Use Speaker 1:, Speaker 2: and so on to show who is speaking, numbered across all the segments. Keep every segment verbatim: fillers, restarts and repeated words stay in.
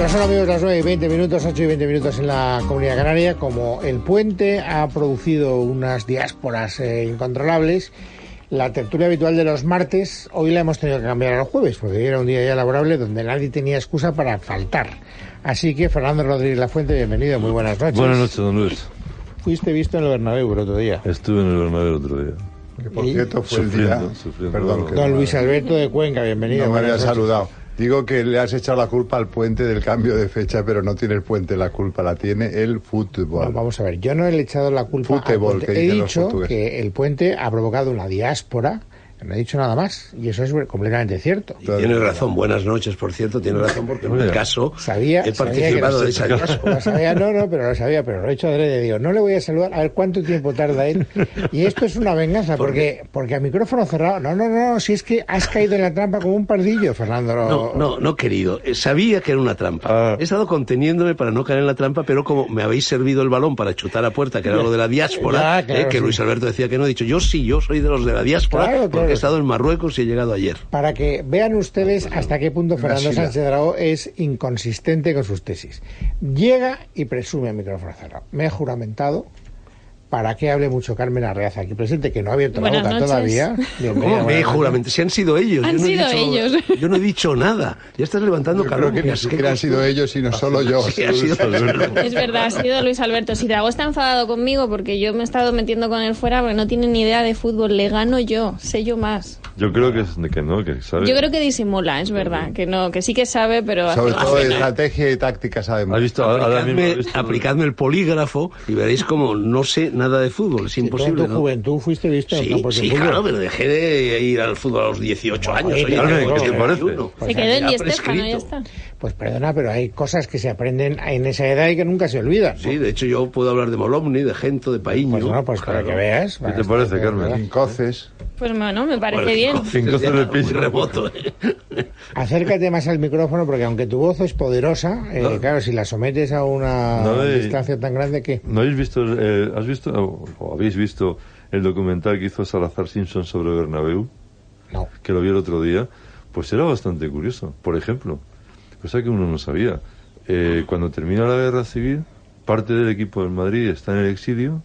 Speaker 1: Ya son, amigos, las nueve y veinte minutos, ocho y veinte minutos en la Comunidad Canaria. Como el puente ha producido unas diásporas eh, incontrolables, la tertulia habitual de los martes hoy la hemos tenido que cambiar a los jueves, porque hoy era un día ya laborable donde nadie tenía excusa para faltar. Así que, Fernando Rodríguez Lafuente, bienvenido, muy buenas noches.
Speaker 2: Buenas noches, don Luis.
Speaker 1: Fuiste visto en el Bernabéu el otro día.
Speaker 2: Estuve en el Bernabéu el otro día.
Speaker 3: Que por cierto fue sufriendo, el día...
Speaker 2: Sufriendo.
Speaker 3: Perdón, que
Speaker 1: don
Speaker 3: no,
Speaker 1: Luis Alberto de Cuenca, bienvenido.
Speaker 3: No me había
Speaker 1: noches.
Speaker 3: saludado. Digo que le has echado la culpa al puente del cambio de fecha, pero no tiene el puente la culpa, la tiene el fútbol.
Speaker 1: No, vamos a ver, yo no le he echado la culpa
Speaker 3: Fútbol,
Speaker 1: al puente. He dicho que el puente ha provocado una diáspora. No he dicho nada más, y eso es completamente cierto.
Speaker 4: Y tiene razón, buenas noches, por cierto, tiene razón, porque en un caso
Speaker 1: sabía,
Speaker 4: he participado de esa diáspora.
Speaker 1: Sabía, no, no, pero lo sabía, pero lo he hecho adrede, digo, no le voy a saludar, a ver cuánto tiempo tarda él. Y esto es una venganza, porque porque a micrófono cerrado, no, no, no, si es que has caído en la trampa como un pardillo, Fernando.
Speaker 4: No, no, no, querido, sabía que era una trampa. Ah. He estado conteniéndome para no caer en la trampa, pero como me habéis servido el balón para chutar a puerta, que era lo de la diáspora, ya, claro, eh, que sí. Luis Alberto decía que no, he dicho, yo sí, yo soy de los de la diáspora, claro, claro. Porque he estado en Marruecos y he llegado ayer.
Speaker 1: Para que vean ustedes hasta qué punto Fernando Sánchez Dragó es inconsistente con sus tesis. Llega y presume a micrófono cerrado. Me he juramentado para que hable mucho Carmen Arreaza aquí presente, que no ha abierto la boca todavía.
Speaker 4: ¿Cómo me he juramentado? Si han sido ellos.
Speaker 5: Han
Speaker 4: yo no
Speaker 5: sido
Speaker 4: he dicho,
Speaker 5: ellos.
Speaker 4: Yo no he dicho nada. Ya estás levantando
Speaker 3: yo
Speaker 4: calor.
Speaker 3: Creo que ni siquiera han sido ellos, sino solo yo.
Speaker 4: Sí, ha sido
Speaker 5: es verdad, ha sido Luis Alberto. Si Dragó está enfadado conmigo porque yo me he estado metiendo con él fuera porque no tiene ni idea de fútbol, le gano yo, sé yo más.
Speaker 2: Yo creo que, que no, que sabe.
Speaker 5: Yo creo que disimula, es verdad, que no, que sí que sabe, pero...
Speaker 3: Sobre todo de estrategia y táctica sabemos.
Speaker 2: ¿Has visto?
Speaker 4: Aplicadme, visto... aplicadme el polígrafo y veréis como no sé nada de fútbol. Es imposible,
Speaker 1: en tu
Speaker 4: ¿no?
Speaker 1: juventud fuiste visto
Speaker 4: sí,
Speaker 1: en
Speaker 4: sí, claro, pero dejé de ir al fútbol a los dieciocho años.
Speaker 1: Oye,
Speaker 4: oye,
Speaker 1: claro,
Speaker 4: ¿qué te parece?
Speaker 5: Se quedó en Di Stéfano, ya está.
Speaker 1: Pues perdona, pero hay cosas que se aprenden en esa edad y que nunca se olvidan.
Speaker 4: Sí, de hecho yo puedo hablar de Molomni, de Gento, de Paíño.
Speaker 1: Pues no, pues claro. Para que veas.
Speaker 2: ¿Qué te parece, Carmen?
Speaker 3: Sin coces.
Speaker 5: Pues bueno, me parece bueno, bien.
Speaker 2: Sin coces de piso.
Speaker 4: Remoto, ¿eh?
Speaker 1: Acércate más al micrófono porque aunque tu voz es poderosa, eh, no. claro, si la sometes a una no hay, distancia tan grande que...
Speaker 2: ¿No habéis visto, eh, has visto o, o habéis visto el documental que hizo Salazar Simpson sobre Bernabéu?
Speaker 1: No.
Speaker 2: Que lo vi el otro día. Pues era bastante curioso. Por ejemplo, cosa que uno no sabía. Eh, cuando termina la guerra civil, parte del equipo del Madrid está en el exilio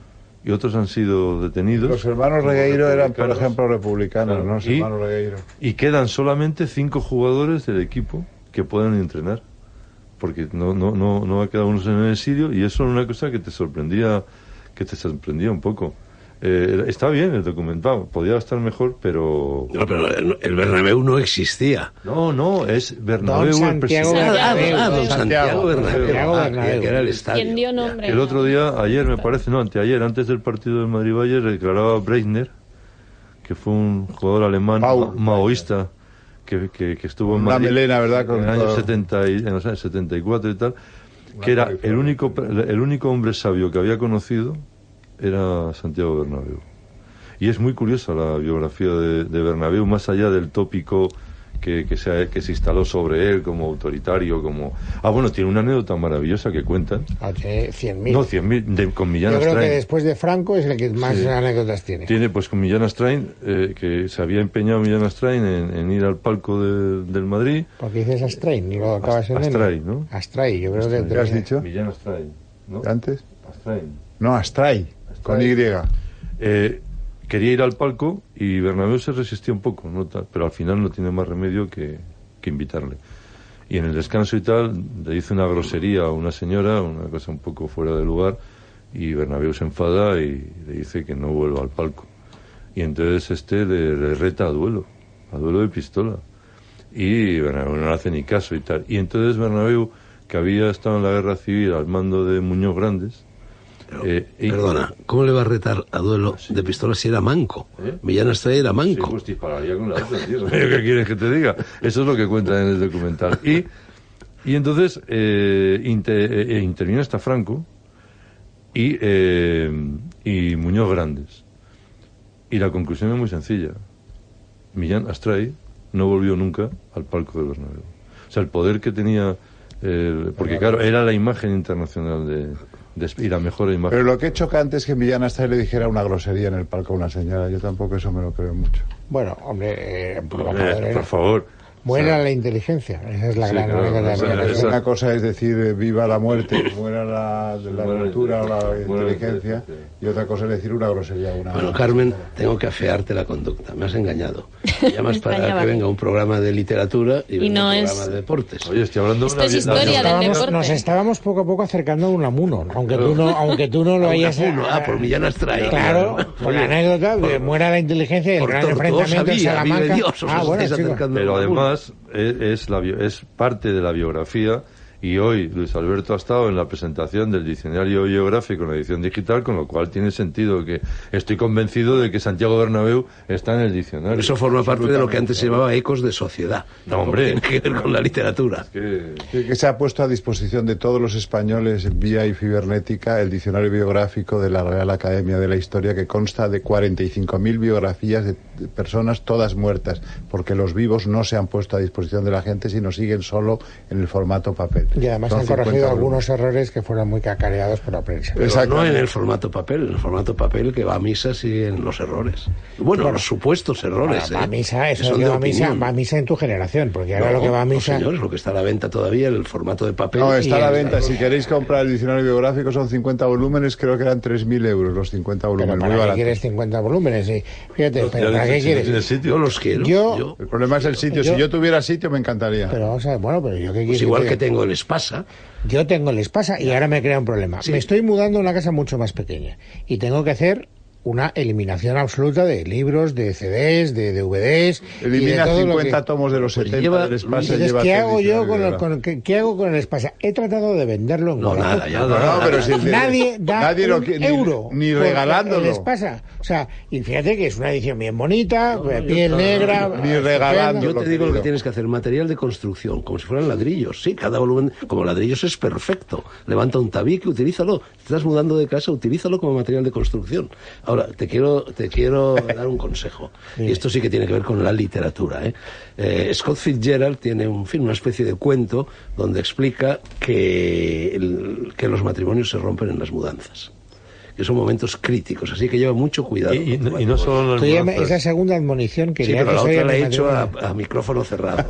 Speaker 2: y otros han sido detenidos.
Speaker 3: Los hermanos Regueiro eran, por ejemplo, republicanos, claro, ¿no? Los
Speaker 2: y,
Speaker 3: hermanos Regueiro.
Speaker 2: Y quedan solamente cinco jugadores del equipo que pueden entrenar. Porque no, no, no, no ha quedado uno en el exilio y eso era una cosa que te sorprendía, que te sorprendía un poco. Eh, está bien el documentado, podía estar mejor, pero...
Speaker 4: No, pero el, el Bernabéu no existía.
Speaker 2: No, no, es Bernabéu
Speaker 1: Don
Speaker 2: el presidente.
Speaker 1: Bernabéu.
Speaker 4: Ah, don Santiago Bernabéu.
Speaker 1: Santiago
Speaker 4: Ah,
Speaker 1: Bernabéu.
Speaker 4: que era el estadio.
Speaker 5: ¿Quién dio nombre?
Speaker 2: El otro día, ayer me parece, no, anteayer, antes del partido del Madrid-Bayern, declaraba Breitner, que fue un jugador alemán
Speaker 3: Pau,
Speaker 2: maoísta, que, que, que estuvo en
Speaker 3: Una
Speaker 2: Madrid
Speaker 3: melena, ¿verdad? Con
Speaker 2: en el año
Speaker 3: todo...
Speaker 2: setenta y, en los años setenta y cuatro y tal, que era el único, el único hombre sabio que había conocido, era Santiago Bernabéu. Y es muy curiosa la biografía de, de Bernabéu, más allá del tópico que, que, se, que se instaló sobre él como autoritario, como... Ah, bueno, tiene una anécdota maravillosa que cuentan.
Speaker 1: Ah, tiene cien mil.
Speaker 2: No, cien mil, con Millán
Speaker 1: Yo
Speaker 2: Astráin.
Speaker 1: creo que después de Franco es el que más sí. anécdotas tiene.
Speaker 2: Tiene, pues con Millán Astráin, eh, que se había empeñado Millán Astráin en, en ir al palco de, del Madrid.
Speaker 1: ¿Por qué dices Astráin? ¿Y lo acabas en
Speaker 2: Astray, ¿no?
Speaker 1: Astray, yo creo
Speaker 2: Astray.
Speaker 1: que...
Speaker 3: ¿Qué has dicho?
Speaker 2: Millán Astráin, ¿no?
Speaker 3: ¿Antes?
Speaker 2: Astráin.
Speaker 3: No, Astray, con Y.
Speaker 2: Eh... Quería ir al palco y Bernabéu se resistía un poco, ¿no? Pero al final no tiene más remedio que, que invitarle. Y en el descanso y tal, le dice una grosería a una señora, una cosa un poco fuera de lugar, y Bernabéu se enfada y le dice que no vuelva al palco. Y entonces este le, le reta a duelo, a duelo de pistola. Y Bernabéu no le hace ni caso y tal. Y entonces Bernabéu, que había estado en la guerra civil al mando de Muñoz Grandes,
Speaker 4: Eh, Perdona, ¿cómo le va a retar a duelo sí. de pistola si era manco? ¿Eh? Millán Astray era manco.
Speaker 2: Sí, pues dispararía con la otra, tío. ¿Qué quieres que te diga? Eso es lo que cuenta en el documental. Y, y entonces eh, inter, eh, interviene hasta Franco y, eh, y Muñoz Grandes. Y la conclusión es muy sencilla. Millán Astray no volvió nunca al palco del Bernabéu. O sea, el poder que tenía... Eh, porque claro, era la imagen internacional de... y la mejor imagen.
Speaker 3: Pero lo que es chocante es que Millán Astray le dijera una grosería en el palco a una señora. Yo tampoco eso me lo creo mucho.
Speaker 1: Bueno, hombre, eh,
Speaker 2: por, eh, por favor.
Speaker 1: Muera
Speaker 2: o sea,
Speaker 1: la inteligencia. Esa es la
Speaker 2: sí,
Speaker 1: gran
Speaker 2: claro,
Speaker 1: anécdota
Speaker 2: o sea,
Speaker 1: de la
Speaker 2: esa-
Speaker 3: Una cosa es decir eh, viva la muerte, muera la, la
Speaker 2: Muera la
Speaker 3: cultura o la
Speaker 2: inteligencia. Muera la
Speaker 3: inteligencia,
Speaker 2: inteligencia.
Speaker 3: y otra cosa es decir una grosería. Una
Speaker 4: Bueno, Carmen, tengo que afearte la conducta. Me has engañado. Me llamas para
Speaker 5: extrañaba.
Speaker 4: que venga un programa de literatura y,
Speaker 5: Y
Speaker 4: venga
Speaker 5: no
Speaker 4: un
Speaker 5: es-
Speaker 4: programa de deportes.
Speaker 2: Oye, estoy hablando de
Speaker 5: Esto
Speaker 2: una
Speaker 5: es
Speaker 2: vida-
Speaker 5: historia del
Speaker 1: Estábamos-
Speaker 5: deporte.
Speaker 1: nos estábamos poco a poco acercando a un Amuno, aunque tú no, aunque tú no lo
Speaker 4: A un
Speaker 1: hayas...
Speaker 4: Amuno, ah, por Millán Astray.
Speaker 1: Claro, por la anécdota de muera la inteligencia y el
Speaker 4: Por
Speaker 1: gran
Speaker 4: Tortosa
Speaker 1: enfrentamiento en
Speaker 4: Vía,
Speaker 1: Salamanca.
Speaker 4: vive Dios, os
Speaker 1: Ah, bueno,
Speaker 4: estáis
Speaker 1: chico.
Speaker 4: acercando
Speaker 2: Pero
Speaker 4: a un Amuno.
Speaker 2: además es, es, la, bio- es parte de la biografía, y hoy Luis Alberto ha estado en la presentación del diccionario biográfico en la edición digital, con lo cual tiene sentido que estoy convencido de que Santiago Bernabéu está en el diccionario.
Speaker 4: Eso forma parte de lo que antes se llamaba ecos de sociedad.
Speaker 2: No, hombre.
Speaker 4: Tiene que ver con la literatura.
Speaker 2: Que-
Speaker 3: Que, que se ha puesto a disposición de todos los españoles vía y cibernética el diccionario biográfico de la Real Academia de la Historia, que consta de cuarenta y cinco mil biografías de, de personas todas muertas, porque los vivos no se han puesto a disposición de la gente, sino siguen solo en el formato papel.
Speaker 1: Y además
Speaker 3: Son
Speaker 1: han corregido
Speaker 3: cincuenta
Speaker 1: algunos errores que fueron muy cacareados por la prensa.
Speaker 4: Pero
Speaker 3: Exacto.
Speaker 4: no en el formato papel, en el formato papel que va a misa siguen los errores. Bueno, los supuestos errores.
Speaker 1: Bueno, va a
Speaker 4: ¿eh?
Speaker 1: misa,
Speaker 4: Que
Speaker 1: eso
Speaker 4: son
Speaker 1: que
Speaker 4: de
Speaker 1: va a misa,
Speaker 4: opinión.
Speaker 1: va a misa en tu generación, porque ahora lo que va a
Speaker 4: No,
Speaker 1: misa...
Speaker 4: señores, lo que está a la venta todavía, el formato de papel.
Speaker 3: No, está a la
Speaker 1: Y-
Speaker 3: venta. Si queréis comprar el diccionario biográfico, son cincuenta volúmenes, creo que eran tres mil euros los cincuenta
Speaker 1: Pero
Speaker 3: volúmenes, muy
Speaker 1: ¿para qué
Speaker 3: baratos.
Speaker 1: quieres cincuenta volúmenes? Sí. Fíjate,
Speaker 2: No,
Speaker 1: pero
Speaker 2: ya
Speaker 1: ¿para qué
Speaker 2: dices, si no
Speaker 1: quieres?
Speaker 2: tiene
Speaker 4: Yo
Speaker 2: sitio.
Speaker 4: los quiero.
Speaker 1: Yo-
Speaker 3: El problema es el sitio.
Speaker 1: Yo-
Speaker 3: Si yo tuviera sitio, me encantaría.
Speaker 1: Pero vamos a ver, bueno, pero yo qué
Speaker 4: Pues
Speaker 1: quieres
Speaker 4: igual
Speaker 1: te
Speaker 4: que
Speaker 1: diga?
Speaker 4: tengo el Espasa.
Speaker 1: Yo tengo el Espasa y ahora me crea un problema.
Speaker 4: Sí.
Speaker 1: Me estoy mudando a una casa mucho más pequeña y tengo que hacer una eliminación absoluta de libros, de C Ds, de D V Ds. y de
Speaker 3: Elimina
Speaker 1: todo lo
Speaker 3: cincuenta
Speaker 1: que...
Speaker 3: tomos de los
Speaker 4: Pues
Speaker 3: setenta
Speaker 4: lleva-
Speaker 3: del Espasa.
Speaker 1: Entonces,
Speaker 3: llévate
Speaker 1: ¿qué
Speaker 3: el
Speaker 1: hago yo
Speaker 3: diccionario
Speaker 1: con el,
Speaker 3: biográfico.
Speaker 1: con, ¿qué, qué hago con el Espasa? He tratado de venderlo en
Speaker 4: No,
Speaker 1: Wallapop.
Speaker 4: nada, ya
Speaker 3: No,
Speaker 4: nada.
Speaker 3: no, pero si el de-
Speaker 1: Nadie da
Speaker 3: nadie lo
Speaker 1: un
Speaker 3: quiere, ni-
Speaker 1: euro
Speaker 3: ni
Speaker 1: por
Speaker 3: regalándolo.
Speaker 1: el Espasa. O sea, y fíjate que es una edición bien bonita, piel negra,
Speaker 3: ni
Speaker 1: estupenda.
Speaker 3: regalando.
Speaker 4: Yo
Speaker 3: lo
Speaker 4: te digo lo que
Speaker 3: querido.
Speaker 4: tienes que hacer, material de construcción, como si fueran ladrillos. Sí, cada volumen, como ladrillos es perfecto. Levanta un tabique, utilízalo. Te estás mudando de casa, utilízalo como material de construcción. Ahora, te quiero, te quiero dar un consejo. Y esto sí que tiene que ver con la literatura. ¿eh? Eh, Scott Fitzgerald tiene un, en fin, una especie de cuento donde explica que, el- que los matrimonios se rompen en las mudanzas. Que son momentos críticos, así que lleva mucho cuidado.
Speaker 2: Y, y-
Speaker 4: con tu
Speaker 2: y no
Speaker 4: matrimonio.
Speaker 2: solo las
Speaker 1: Tú ya me-
Speaker 2: mudanzas,
Speaker 1: esa segunda admonición que
Speaker 4: Sí,
Speaker 1: le
Speaker 4: pero la
Speaker 1: haces hoy
Speaker 4: otra
Speaker 1: a
Speaker 4: la
Speaker 1: mi
Speaker 4: he hecho a,
Speaker 1: matrimonio.
Speaker 4: a micrófono cerrado.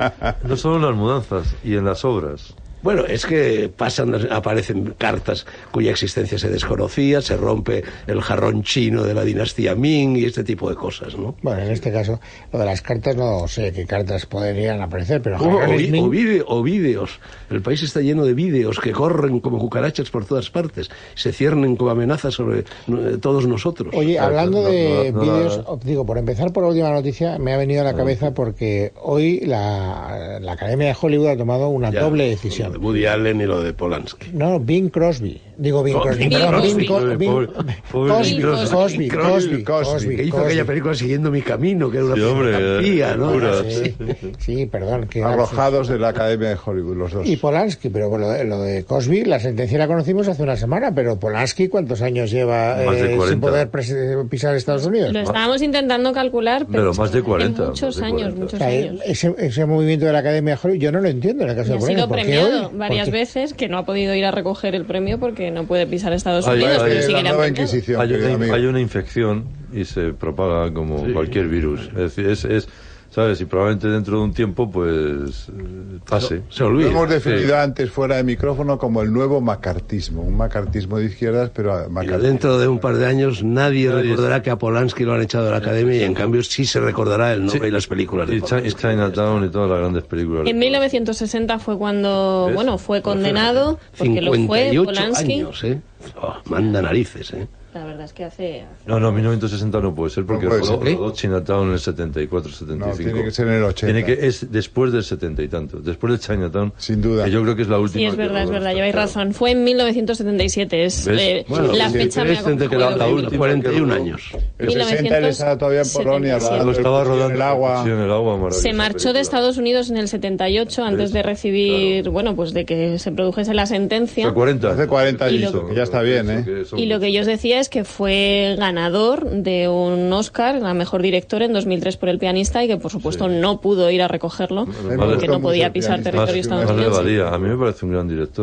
Speaker 2: no solo en las mudanzas, y en las obras.
Speaker 4: Bueno, es que pasan, aparecen cartas cuya existencia se desconocía, se rompe el jarrón chino de la dinastía Ming y este tipo de cosas, ¿no?
Speaker 1: Bueno, en este caso, lo de las cartas, no sé qué cartas podrían aparecer, pero
Speaker 4: O, o
Speaker 1: jarrones
Speaker 4: vi-
Speaker 1: Ming-
Speaker 4: o vide- o vídeos. El país está lleno de vídeos que corren como cucarachas por todas partes, se ciernen como amenazas sobre eh, todos nosotros.
Speaker 1: Oye,
Speaker 2: Claro,
Speaker 1: hablando
Speaker 2: no,
Speaker 1: de
Speaker 2: no, no,
Speaker 1: vídeos,
Speaker 2: no.
Speaker 1: digo, por empezar por la última noticia, me ha venido a la cabeza porque hoy la, la Academia de Hollywood ha tomado una
Speaker 4: Ya,
Speaker 1: doble
Speaker 4: Lo
Speaker 1: decisión.
Speaker 4: de Woody Allen y lo de Polanski.
Speaker 1: No, Bing Crosby. Digo Bing
Speaker 4: Oh,
Speaker 1: Crosby.
Speaker 4: Bing
Speaker 1: perdón,
Speaker 5: Crosby.
Speaker 1: Bing Co-
Speaker 2: Pobre-
Speaker 1: Bing-
Speaker 2: pobre- pobre
Speaker 1: Cosby,
Speaker 5: Bing
Speaker 1: Cosby,
Speaker 5: Crosby.
Speaker 1: Cosby,
Speaker 3: Cosby.
Speaker 1: Cosby,
Speaker 4: Que hizo
Speaker 1: Cosby.
Speaker 4: aquella película Siguiendo mi camino, que era una
Speaker 2: Sí, hombre,
Speaker 4: fotografía, ¿no?
Speaker 2: locura.
Speaker 1: Sí, sí, perdón. que
Speaker 3: Arrojados de la Academia de Hollywood, los dos.
Speaker 1: Y Polanski, pero bueno, lo de, lo de Cosby, la sentencia la conocimos hace una semana, pero Polanski, ¿cuántos años lleva
Speaker 2: Más de
Speaker 1: eh, sin
Speaker 2: cuarenta.
Speaker 1: poder pres- pisar Estados Unidos?
Speaker 5: Lo estábamos intentando calcular, pero,
Speaker 2: Pero más de
Speaker 5: hace
Speaker 2: cuarenta,
Speaker 5: muchos
Speaker 2: más de
Speaker 5: años,
Speaker 2: cuarenta.
Speaker 1: O
Speaker 5: muchos
Speaker 1: sea,
Speaker 5: años.
Speaker 1: ese, ese movimiento de la Academia de Hollywood, yo no lo entiendo en el caso
Speaker 5: Y
Speaker 1: de
Speaker 5: ha
Speaker 1: Polanski.
Speaker 5: sido
Speaker 1: ¿Por qué
Speaker 5: premiado
Speaker 1: hoy?
Speaker 5: varias
Speaker 1: Porque-
Speaker 5: veces, que no ha podido ir a recoger el premio porque no puede pisar Estados
Speaker 2: Ay,
Speaker 5: Unidos,
Speaker 2: ay,
Speaker 5: pero
Speaker 2: ay,
Speaker 5: sí
Speaker 3: la
Speaker 5: que le han
Speaker 3: nueva
Speaker 5: premiado.
Speaker 3: Inquisición,
Speaker 2: Hay
Speaker 3: querido
Speaker 2: una,
Speaker 3: amigo.
Speaker 2: hay una infección y se propaga como cualquier virus. Es decir, es, es, ¿sabes? Y probablemente dentro de un tiempo, pues, eh, pase.
Speaker 4: Se
Speaker 3: Lo
Speaker 4: olvida.
Speaker 3: hemos definido
Speaker 2: Sí.
Speaker 3: antes fuera de micrófono como el nuevo macartismo, un macartismo de izquierdas, pero
Speaker 4: Mira,
Speaker 3: macartismo.
Speaker 4: dentro de un par de años nadie,
Speaker 2: Nadie
Speaker 4: recordará que a Polanski lo han echado de la academia y en cambio sí se recordará el nombre
Speaker 2: Sí.
Speaker 4: y las películas de
Speaker 2: Y, Chi- y
Speaker 4: Polanski.
Speaker 2: Chinatown y todas las grandes películas.
Speaker 5: En mil novecientos sesenta fue cuando,
Speaker 2: ¿Ves?
Speaker 5: bueno, fue condenado, porque lo
Speaker 4: cincuenta y
Speaker 5: fue
Speaker 4: ocho
Speaker 5: Polanski.
Speaker 4: años, ¿eh? Oh, manda narices, ¿eh?
Speaker 5: La verdad es que hace...
Speaker 2: No, no, mil novecientos sesenta no puede ser porque
Speaker 3: No puede
Speaker 2: rodó,
Speaker 4: ser.
Speaker 2: rodó Chinatown en el setenta y cuatro, setenta y
Speaker 3: No,
Speaker 2: cinco.
Speaker 3: tiene que ser en el ochenta.
Speaker 2: Tiene que, es después del setenta y tanto. Después de Chinatown.
Speaker 3: Sin duda.
Speaker 2: Que yo creo que es la última.
Speaker 5: Sí, es
Speaker 2: que
Speaker 5: verdad, es
Speaker 2: rodó
Speaker 5: verdad,
Speaker 2: esta,
Speaker 5: lleváis
Speaker 2: claro.
Speaker 5: razón. Fue en mil novecientos setenta y siete, es
Speaker 2: ¿Ves?
Speaker 5: eh,
Speaker 4: Bueno,
Speaker 5: la
Speaker 4: sí,
Speaker 5: fecha me
Speaker 4: tres, treinta, que
Speaker 5: confundido.
Speaker 4: la- la última, cuarenta y un
Speaker 2: rodó.
Speaker 4: años.
Speaker 3: El sesenta él estaba todavía en Polonia.
Speaker 5: setenta y siete.
Speaker 3: rodando
Speaker 2: Lo estaba
Speaker 3: el
Speaker 2: rodando
Speaker 3: en el agua.
Speaker 2: Sí, en el agua, maravillosa
Speaker 5: Se marchó
Speaker 2: película.
Speaker 5: de Estados Unidos en el setenta y ocho antes
Speaker 2: ¿Ves?
Speaker 5: de recibir,
Speaker 2: Claro.
Speaker 5: bueno, pues de que se produjese la sentencia.
Speaker 2: Hace cuarenta.
Speaker 3: Hace cuarenta
Speaker 5: Y
Speaker 3: años,
Speaker 5: lo-
Speaker 3: que ya está bien, ¿eh?
Speaker 2: Que son-
Speaker 5: Y lo que yo os decía es que fue ganador de un Oscar a mejor director en dos mil tres por El pianista y que por supuesto
Speaker 2: Sí.
Speaker 5: no pudo ir a recogerlo
Speaker 3: me
Speaker 5: porque
Speaker 3: gustó
Speaker 5: no
Speaker 3: mucho
Speaker 5: podía
Speaker 3: El
Speaker 5: pisar
Speaker 3: pianista.
Speaker 5: territorio
Speaker 2: Más, más le
Speaker 5: estadounidense.
Speaker 2: valía. A mí me parece un gran director.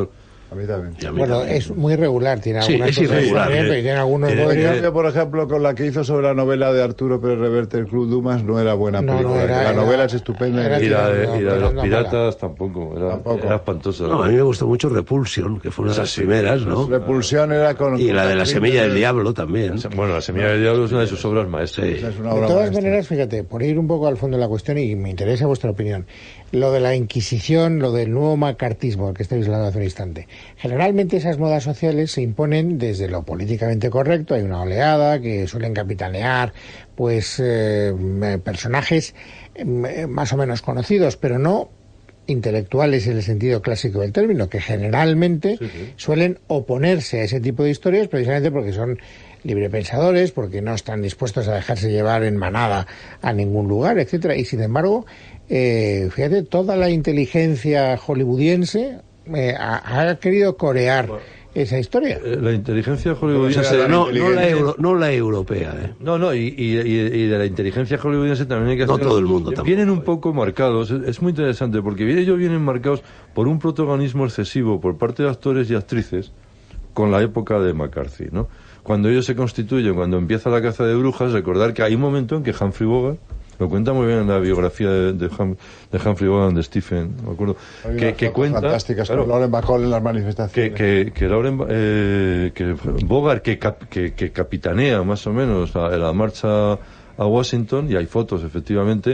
Speaker 3: A mí también.
Speaker 4: Y a mí
Speaker 1: Bueno,
Speaker 4: también.
Speaker 1: es muy regular, tiene
Speaker 4: Sí,
Speaker 1: algunas
Speaker 4: es
Speaker 1: cosas
Speaker 4: irregular,
Speaker 1: bien,
Speaker 2: eh.
Speaker 1: pero tiene algunos
Speaker 2: Tiene-
Speaker 1: bodrios.
Speaker 3: En cambio, por ejemplo, con la que hizo sobre la novela de Arturo Pérez Reverte, El Club Dumas, no era buena
Speaker 1: No, no,
Speaker 3: película.
Speaker 1: era-
Speaker 3: la
Speaker 1: era-
Speaker 3: novela es estupenda.
Speaker 1: era
Speaker 3: y-
Speaker 2: Y la de,
Speaker 1: No,
Speaker 2: y la de
Speaker 1: pero
Speaker 2: los
Speaker 1: no,
Speaker 2: piratas tampoco, era,
Speaker 3: Tampoco.
Speaker 2: era espantosa.
Speaker 4: No, a mí me gustó mucho Repulsion, que fue una de las
Speaker 2: sí,
Speaker 4: primeras, ¿no?
Speaker 3: Repulsión era con...
Speaker 4: Y
Speaker 3: con
Speaker 4: la de la
Speaker 3: actriz
Speaker 4: semilla del
Speaker 3: de-
Speaker 4: diablo también.
Speaker 2: Bueno, La semilla del diablo es una de sus obras maestras.
Speaker 4: Sí.
Speaker 3: Es una
Speaker 1: De
Speaker 3: obra
Speaker 1: todas
Speaker 3: maestra.
Speaker 1: maneras, fíjate, por ir un poco al fondo de la cuestión, y me interesa vuestra opinión, lo de la Inquisición, lo del nuevo macartismo, del que estáis hablando hace un instante. Generalmente esas modas sociales se imponen desde lo políticamente correcto, hay una oleada que suelen capitanear pues eh, personajes eh, más o menos conocidos, pero no intelectuales en el sentido clásico del término, que generalmente
Speaker 2: Sí, sí.
Speaker 1: suelen oponerse a ese tipo de historias precisamente porque son librepensadores, porque no están dispuestos a dejarse llevar en manada a ningún lugar, etcétera. Y sin embargo, eh, fíjate, toda la inteligencia hollywoodiense eh, ha, ha querido corear esa historia.
Speaker 2: Eh, La inteligencia hollywoodiense...
Speaker 3: Pero
Speaker 4: No, no, la
Speaker 3: inteligencia.
Speaker 4: euro- no la europea, ¿eh?
Speaker 2: No, no, y, y, y- y de la inteligencia hollywoodiense también hay que
Speaker 4: No
Speaker 2: hacer...
Speaker 4: todo el mundo tampoco.
Speaker 2: Vienen un poco marcados, es, es muy interesante, porque viene- ellos vienen marcados por un protagonismo excesivo por parte de actores y actrices con la época de McCarthy, ¿no? Cuando ellos se constituyen, cuando empieza la caza de brujas, recordar que hay un momento en que Humphrey Bogart, lo cuenta muy bien en la biografía de, de, Hum- de Humphrey Bogart de Stephen, me acuerdo,
Speaker 3: Hay
Speaker 2: que,
Speaker 3: unas
Speaker 2: que
Speaker 3: fotos
Speaker 2: cuenta...
Speaker 3: fantásticas
Speaker 2: claro,
Speaker 3: con Lauren Bacall en las
Speaker 2: que,
Speaker 3: manifestaciones.
Speaker 2: que, que, Lauren, eh, que Bogart que, cap- que, que capitanea más o menos la, la marcha a Washington, y hay fotos efectivamente,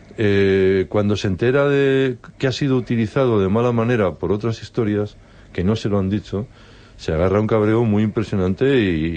Speaker 2: eh, cuando se entera de que ha sido utilizado de mala manera por otras historias que no se lo han dicho, se agarra un cabreo muy impresionante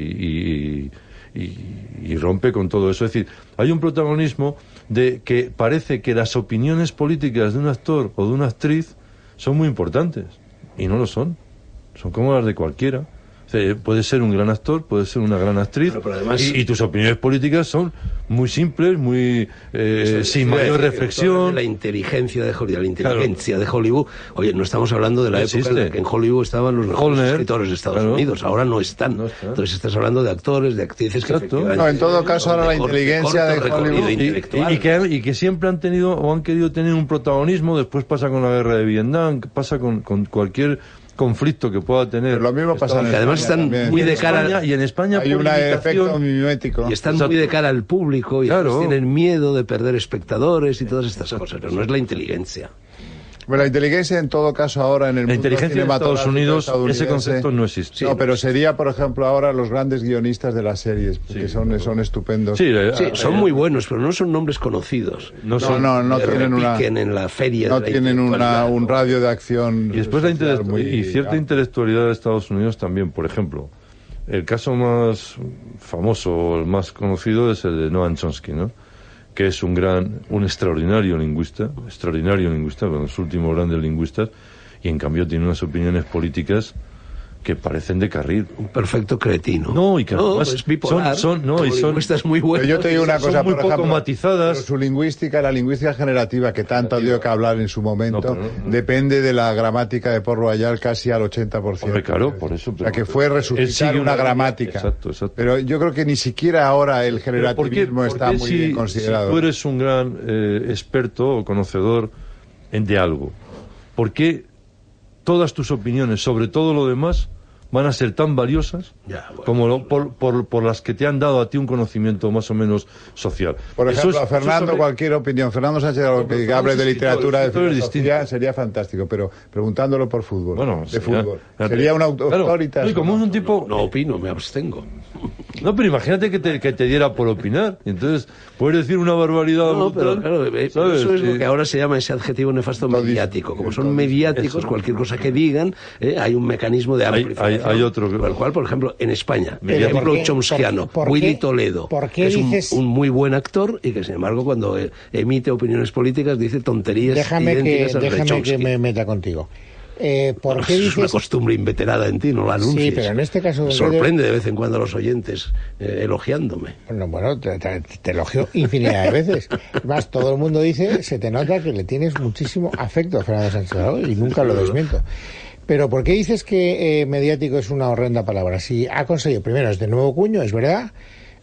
Speaker 2: y, y, y, y rompe con todo eso. Es decir, hay un protagonismo de que parece que las opiniones políticas de un actor o de una actriz son muy importantes, y no lo son. Son como las de cualquiera. O sea, puedes ser un gran actor, puedes ser una gran actriz,
Speaker 4: Pero, pero además-
Speaker 2: y, y tus opiniones políticas son muy simples, muy eh, sin mayor reflexión.
Speaker 4: La inteligencia de Hollywood, la inteligencia de Hollywood. Oye, no estamos hablando de la
Speaker 2: No
Speaker 4: época en
Speaker 2: existe.
Speaker 4: la que en Hollywood estaban los mejores
Speaker 2: Holner,
Speaker 4: escritores de Estados
Speaker 2: claro.
Speaker 4: Unidos. Ahora no están.
Speaker 2: No están.
Speaker 4: Entonces estás hablando de actores, de actrices que
Speaker 2: Exacto.
Speaker 4: efectivamente
Speaker 3: No, en todo caso, ahora
Speaker 4: son
Speaker 3: la
Speaker 4: de corte-
Speaker 3: inteligencia
Speaker 4: corto
Speaker 3: de
Speaker 4: recorrido
Speaker 3: Hollywood-
Speaker 2: Y,
Speaker 4: intelectual.
Speaker 2: y- y que, y que siempre han tenido o han querido tener un protagonismo. Después pasa con la guerra de Vietnam, pasa con, con cualquier conflicto que pueda tener.
Speaker 3: Pero lo mismo pasa en
Speaker 4: Que además
Speaker 3: España
Speaker 4: están
Speaker 3: también.
Speaker 4: muy de
Speaker 2: en
Speaker 4: cara
Speaker 2: España, y en España
Speaker 3: Hay
Speaker 2: por
Speaker 3: un efecto
Speaker 2: imitación.
Speaker 3: mimético.
Speaker 4: Y están
Speaker 2: Exacto.
Speaker 4: muy de cara al público y
Speaker 2: Claro.
Speaker 4: además tienen miedo de perder espectadores y todas estas cosas, pero no es la inteligencia.
Speaker 3: Bueno, la inteligencia en todo caso ahora en el
Speaker 2: La
Speaker 3: mundo
Speaker 2: inteligencia de Estados
Speaker 3: cinematográfico
Speaker 2: Unidos, ese
Speaker 3: estadounidense-
Speaker 2: concepto no existe.
Speaker 3: No, pero sería, por ejemplo, ahora los grandes guionistas de las series, porque
Speaker 2: Sí,
Speaker 3: son,
Speaker 2: claro.
Speaker 3: son estupendos.
Speaker 2: Sí, eh,
Speaker 4: Sí,
Speaker 2: eh,
Speaker 4: son muy buenos, pero no son nombres conocidos.
Speaker 2: no
Speaker 3: No,
Speaker 2: son-
Speaker 3: no, no
Speaker 4: Que
Speaker 3: tienen una,
Speaker 4: repiquen en la feria.
Speaker 3: no
Speaker 4: de la
Speaker 3: tienen una,
Speaker 4: intelectualidad,
Speaker 3: un
Speaker 4: ¿no?
Speaker 3: radio de acción.
Speaker 2: Y después la
Speaker 3: social
Speaker 2: intelectu-
Speaker 3: muy
Speaker 2: y cierta
Speaker 3: amplio.
Speaker 2: intelectualidad de Estados Unidos también. Por ejemplo, el caso más famoso o el más conocido es el de Noam Chomsky, ¿no? Que es un gran, un extraordinario lingüista, extraordinario lingüista, uno de los últimos grandes lingüistas, y en cambio tiene unas opiniones políticas que parecen de carril.
Speaker 4: Un perfecto cretino.
Speaker 2: No, y que además
Speaker 4: es bipolar.
Speaker 2: son- son- no, y son-
Speaker 4: lingüistas muy buenos.
Speaker 3: Pero yo te digo una
Speaker 2: Son
Speaker 3: cosa,
Speaker 2: muy
Speaker 3: por
Speaker 2: poco
Speaker 3: ejemplo,
Speaker 2: matizadas.
Speaker 3: pero su lingüística, la lingüística generativa, que tanto dio que hablar en su momento,
Speaker 2: No, pero no.
Speaker 3: depende de la gramática de Port Royal casi al ochenta por ciento.
Speaker 2: Hombre, claro, por eso,
Speaker 3: O sea,
Speaker 2: pero-
Speaker 3: que fue
Speaker 2: Él
Speaker 3: resucitar
Speaker 2: sigue
Speaker 3: una
Speaker 2: una-
Speaker 3: gramática.
Speaker 2: Exacto, exacto.
Speaker 3: Pero yo creo que ni siquiera ahora el
Speaker 2: Pero ¿por qué-
Speaker 3: generativismo
Speaker 2: por
Speaker 3: está
Speaker 2: qué
Speaker 3: muy
Speaker 2: si-
Speaker 3: bien considerado.
Speaker 2: Si tú eres un gran eh, experto o conocedor en, de algo, ¿por qué todas tus opiniones sobre todo lo demás van a ser tan valiosas
Speaker 4: Ya, bueno.
Speaker 2: como lo- por, por, por las que te han dado a ti un conocimiento más o menos social?
Speaker 3: Por
Speaker 2: Eso
Speaker 3: ejemplo,
Speaker 2: es-
Speaker 3: a Fernando,
Speaker 2: eso sobre-
Speaker 3: cualquier opinión. Fernando Sánchez, algo
Speaker 2: pero
Speaker 3: que
Speaker 2: Fernando
Speaker 3: hable
Speaker 2: es
Speaker 3: de
Speaker 2: escritor,
Speaker 3: literatura, de
Speaker 2: escritor es
Speaker 3: filosofía,
Speaker 2: distinto.
Speaker 3: sería fantástico. Pero preguntándolo por fútbol,
Speaker 2: Bueno,
Speaker 3: de
Speaker 2: sería-
Speaker 3: fútbol.
Speaker 2: fíjate.
Speaker 3: Sería un
Speaker 2: Claro,
Speaker 3: autoritas.
Speaker 2: no, y como es un tipo...
Speaker 4: No opino, me abstengo.
Speaker 2: No, pero imagínate que te, que te diera por opinar. Y entonces puedes decir una barbaridad
Speaker 4: No, pero
Speaker 2: brutal,
Speaker 4: claro, eh,
Speaker 2: ¿sabes?
Speaker 4: eso es lo
Speaker 2: Eh,
Speaker 4: que ahora se llama ese adjetivo nefasto
Speaker 3: Todo
Speaker 4: mediático. Como son
Speaker 3: todo
Speaker 4: mediáticos,
Speaker 2: eso.
Speaker 4: cualquier cosa que digan, eh, hay un mecanismo de
Speaker 2: Hay-
Speaker 4: amplificación.
Speaker 2: hay- hay otro que-
Speaker 4: Por el cual, por ejemplo, en España,
Speaker 2: Pero
Speaker 4: el ejemplo
Speaker 1: ¿por qué-
Speaker 4: chomskiano,
Speaker 1: por- por
Speaker 4: Willy
Speaker 1: qué-
Speaker 4: Toledo,
Speaker 1: por qué
Speaker 4: que es un,
Speaker 1: dices-
Speaker 4: un muy buen actor y que, sin embargo, cuando eh, emite opiniones políticas dice tonterías
Speaker 1: Déjame que,
Speaker 4: idénticas a las de
Speaker 1: déjame que
Speaker 4: Chomsky.
Speaker 1: me meta contigo. Eh, ¿Por qué
Speaker 4: Es una
Speaker 1: dices...?
Speaker 4: costumbre inveterada en ti, no la anuncies.
Speaker 1: Sí, pero en este caso
Speaker 4: Me
Speaker 1: concreto-
Speaker 4: sorprende de vez en cuando a los oyentes eh, elogiándome.
Speaker 1: Bueno, bueno, te, te- te elogio infinidad de veces. Además, todo el mundo dice, se te nota que le tienes muchísimo afecto a Fernando Sánchez Dragó, y nunca lo desmiento. Pero ¿por qué dices que eh, mediático es una horrenda palabra? Si ha conseguido, primero, es de nuevo cuño, es verdad,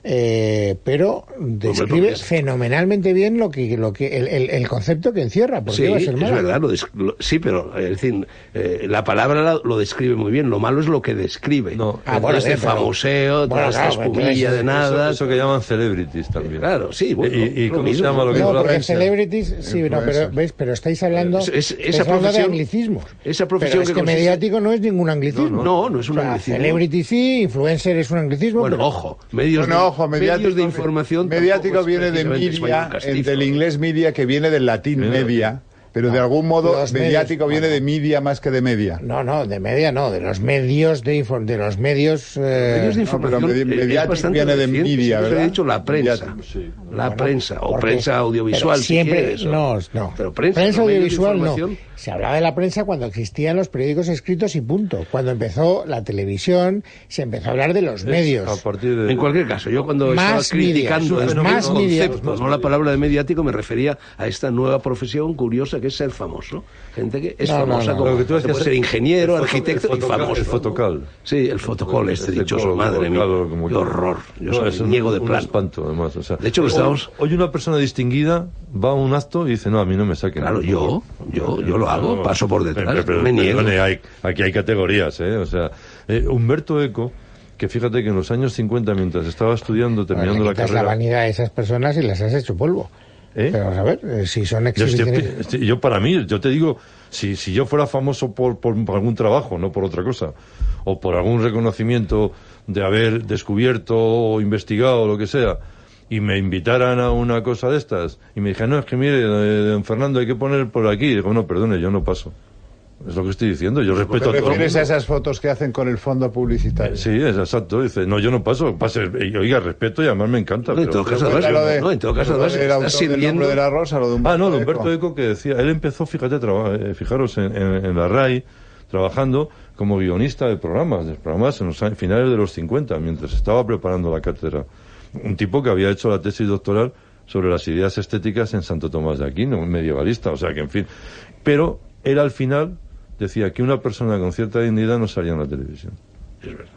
Speaker 1: Eh, pero describe
Speaker 4: es...
Speaker 1: fenomenalmente bien lo que, lo que el, el, el concepto que encierra. ¿Por qué
Speaker 4: sí,
Speaker 1: va a ser malo?
Speaker 4: Es verdad, lo des... lo... sí, pero es decir, eh, la palabra lo describe muy bien. Lo malo es lo que describe.
Speaker 2: No,
Speaker 1: ah, bueno,
Speaker 4: este
Speaker 1: bien, pero...
Speaker 4: famoseo,
Speaker 1: bueno,
Speaker 4: toda
Speaker 1: claro,
Speaker 4: esta espumilla de nada.
Speaker 2: Eso, eso que llaman celebrities también.
Speaker 4: Claro, sí. Bueno,
Speaker 2: ¿Y, y cómo
Speaker 4: mismo.
Speaker 2: se llama lo que
Speaker 1: no,
Speaker 2: es la
Speaker 1: porque
Speaker 2: prensa?
Speaker 1: celebrities, sí, no, pero ves, pero estáis hablando,
Speaker 4: es, es, esa
Speaker 1: estáis hablando de
Speaker 4: profesión,
Speaker 1: anglicismos.
Speaker 4: Esa profesión
Speaker 1: pero es que,
Speaker 4: que consiste...
Speaker 1: mediático no es ningún anglicismo.
Speaker 4: No, no, no es un
Speaker 1: o sea,
Speaker 4: anglicismo.
Speaker 1: Celebrity sí, influencer es un anglicismo.
Speaker 4: Bueno,
Speaker 1: pero...
Speaker 4: ojo, medios,
Speaker 3: bueno,
Speaker 4: de,
Speaker 3: ojo,
Speaker 4: medios de información.
Speaker 3: Mediático viene de media, del inglés media, que viene del latín
Speaker 2: Media.
Speaker 3: media, pero
Speaker 1: no,
Speaker 3: de algún modo
Speaker 1: los
Speaker 3: mediático
Speaker 1: medios,
Speaker 3: viene
Speaker 1: bueno.
Speaker 3: de media más que de media.
Speaker 1: No, no, de media no, de los medios de inform de los medios, eh...
Speaker 4: medios de
Speaker 3: no, pero
Speaker 4: información.
Speaker 3: medi
Speaker 4: Es
Speaker 3: mediático
Speaker 4: bastante
Speaker 3: viene de
Speaker 4: reciente,
Speaker 3: media,
Speaker 4: siempre
Speaker 3: ¿verdad?
Speaker 4: he dicho la prensa,
Speaker 2: Sí.
Speaker 4: la
Speaker 1: Bueno,
Speaker 4: prensa o
Speaker 1: porque-
Speaker 4: prensa audiovisual.
Speaker 1: pero siempre,
Speaker 4: si quieres,
Speaker 1: no,
Speaker 4: o...
Speaker 1: no.
Speaker 4: Pero prensa, no medios de
Speaker 1: audiovisual no.
Speaker 4: información.
Speaker 1: Se hablaba de la prensa cuando existían los periódicos escritos y punto. Cuando empezó la televisión, se empezó a hablar de los medios.
Speaker 2: A partir de...
Speaker 4: En cualquier caso, yo cuando
Speaker 1: Más
Speaker 4: estaba criticando
Speaker 1: medios,
Speaker 4: el
Speaker 1: más medios.
Speaker 4: concepto, no la palabra de mediático, me refería a esta nueva profesión curiosa que es ser famoso. Gente que es
Speaker 1: No, no,
Speaker 4: famosa
Speaker 1: no.
Speaker 4: como
Speaker 2: Lo que tú
Speaker 4: puede
Speaker 2: decías,
Speaker 4: ser ingeniero,
Speaker 2: el foto-
Speaker 4: arquitecto
Speaker 2: el
Speaker 4: y
Speaker 2: fotocal,
Speaker 4: famoso.
Speaker 2: el fotocal.
Speaker 4: Sí, el fotocall este
Speaker 2: Ese
Speaker 4: dichoso,
Speaker 2: colo,
Speaker 4: madre mía.
Speaker 2: claro, como
Speaker 4: Qué
Speaker 2: que-
Speaker 4: horror. Yo
Speaker 2: No,
Speaker 4: soy
Speaker 2: es un-
Speaker 4: niego de
Speaker 2: un
Speaker 4: plano.
Speaker 2: espanto, además. O sea,
Speaker 4: De hecho, lo
Speaker 2: hoy-
Speaker 4: estamos-
Speaker 2: Hoy una persona distinguida va a un acto y dice, no, a mí no me saquen.
Speaker 4: Claro, yo, yo, yo lo hago, paso por detrás,
Speaker 2: Pero, pero,
Speaker 4: me niego.
Speaker 2: perdone, hay- aquí hay categorías, ¿eh? O sea, eh, Humberto Eco, que fíjate que en los años cincuenta, mientras estaba estudiando, terminando
Speaker 1: Le
Speaker 2: la
Speaker 1: quitas
Speaker 2: carrera...
Speaker 1: la vanidad a esas personas y las has hecho polvo.
Speaker 2: ¿Eh?
Speaker 1: Pero vamos a ver, eh, si son
Speaker 2: Yo, estoy-
Speaker 1: exhibicionistas...
Speaker 2: estoy- yo para mí, yo te digo, si, si yo fuera famoso por, por, por algún trabajo, no por otra cosa, o por algún reconocimiento de haber descubierto o investigado o lo que sea, y me invitaran a una cosa de estas, y me dijeran, no, es que mire, eh, don Fernando, hay que poner por aquí, y digo, no, perdone, yo no paso. Es lo que estoy diciendo, yo respeto a
Speaker 3: ¿Te
Speaker 2: todo el
Speaker 3: refieres
Speaker 2: mundo.
Speaker 3: a esas fotos que hacen con el fondo publicitario?
Speaker 2: Sí, es exacto. Dice, no, yo no paso. Pase, y, oiga, respeto y además me encanta.
Speaker 4: No, en
Speaker 2: pero-
Speaker 4: todo caso,
Speaker 3: Cuenta
Speaker 4: además,
Speaker 3: lo de-
Speaker 4: no, en todo caso,
Speaker 3: lo
Speaker 4: además,
Speaker 3: del
Speaker 4: está
Speaker 3: autor del
Speaker 4: sirviendo...
Speaker 3: nombre de la rosa, lo de
Speaker 2: Ah, no,
Speaker 3: Humberto
Speaker 2: de Humberto
Speaker 3: Eco.
Speaker 2: Eco que decía, él empezó, fíjate, traba- eh, fijaros, en, en- en la R A I, trabajando como guionista de programas, de programas en los años, finales de los cincuenta, mientras estaba preparando la cátedra. Un tipo que había hecho la tesis doctoral sobre las ideas estéticas en Santo Tomás de Aquino, un medievalista, o sea que, en fin. Pero él al final decía que una persona con cierta dignidad no salía en la televisión.
Speaker 4: Es verdad.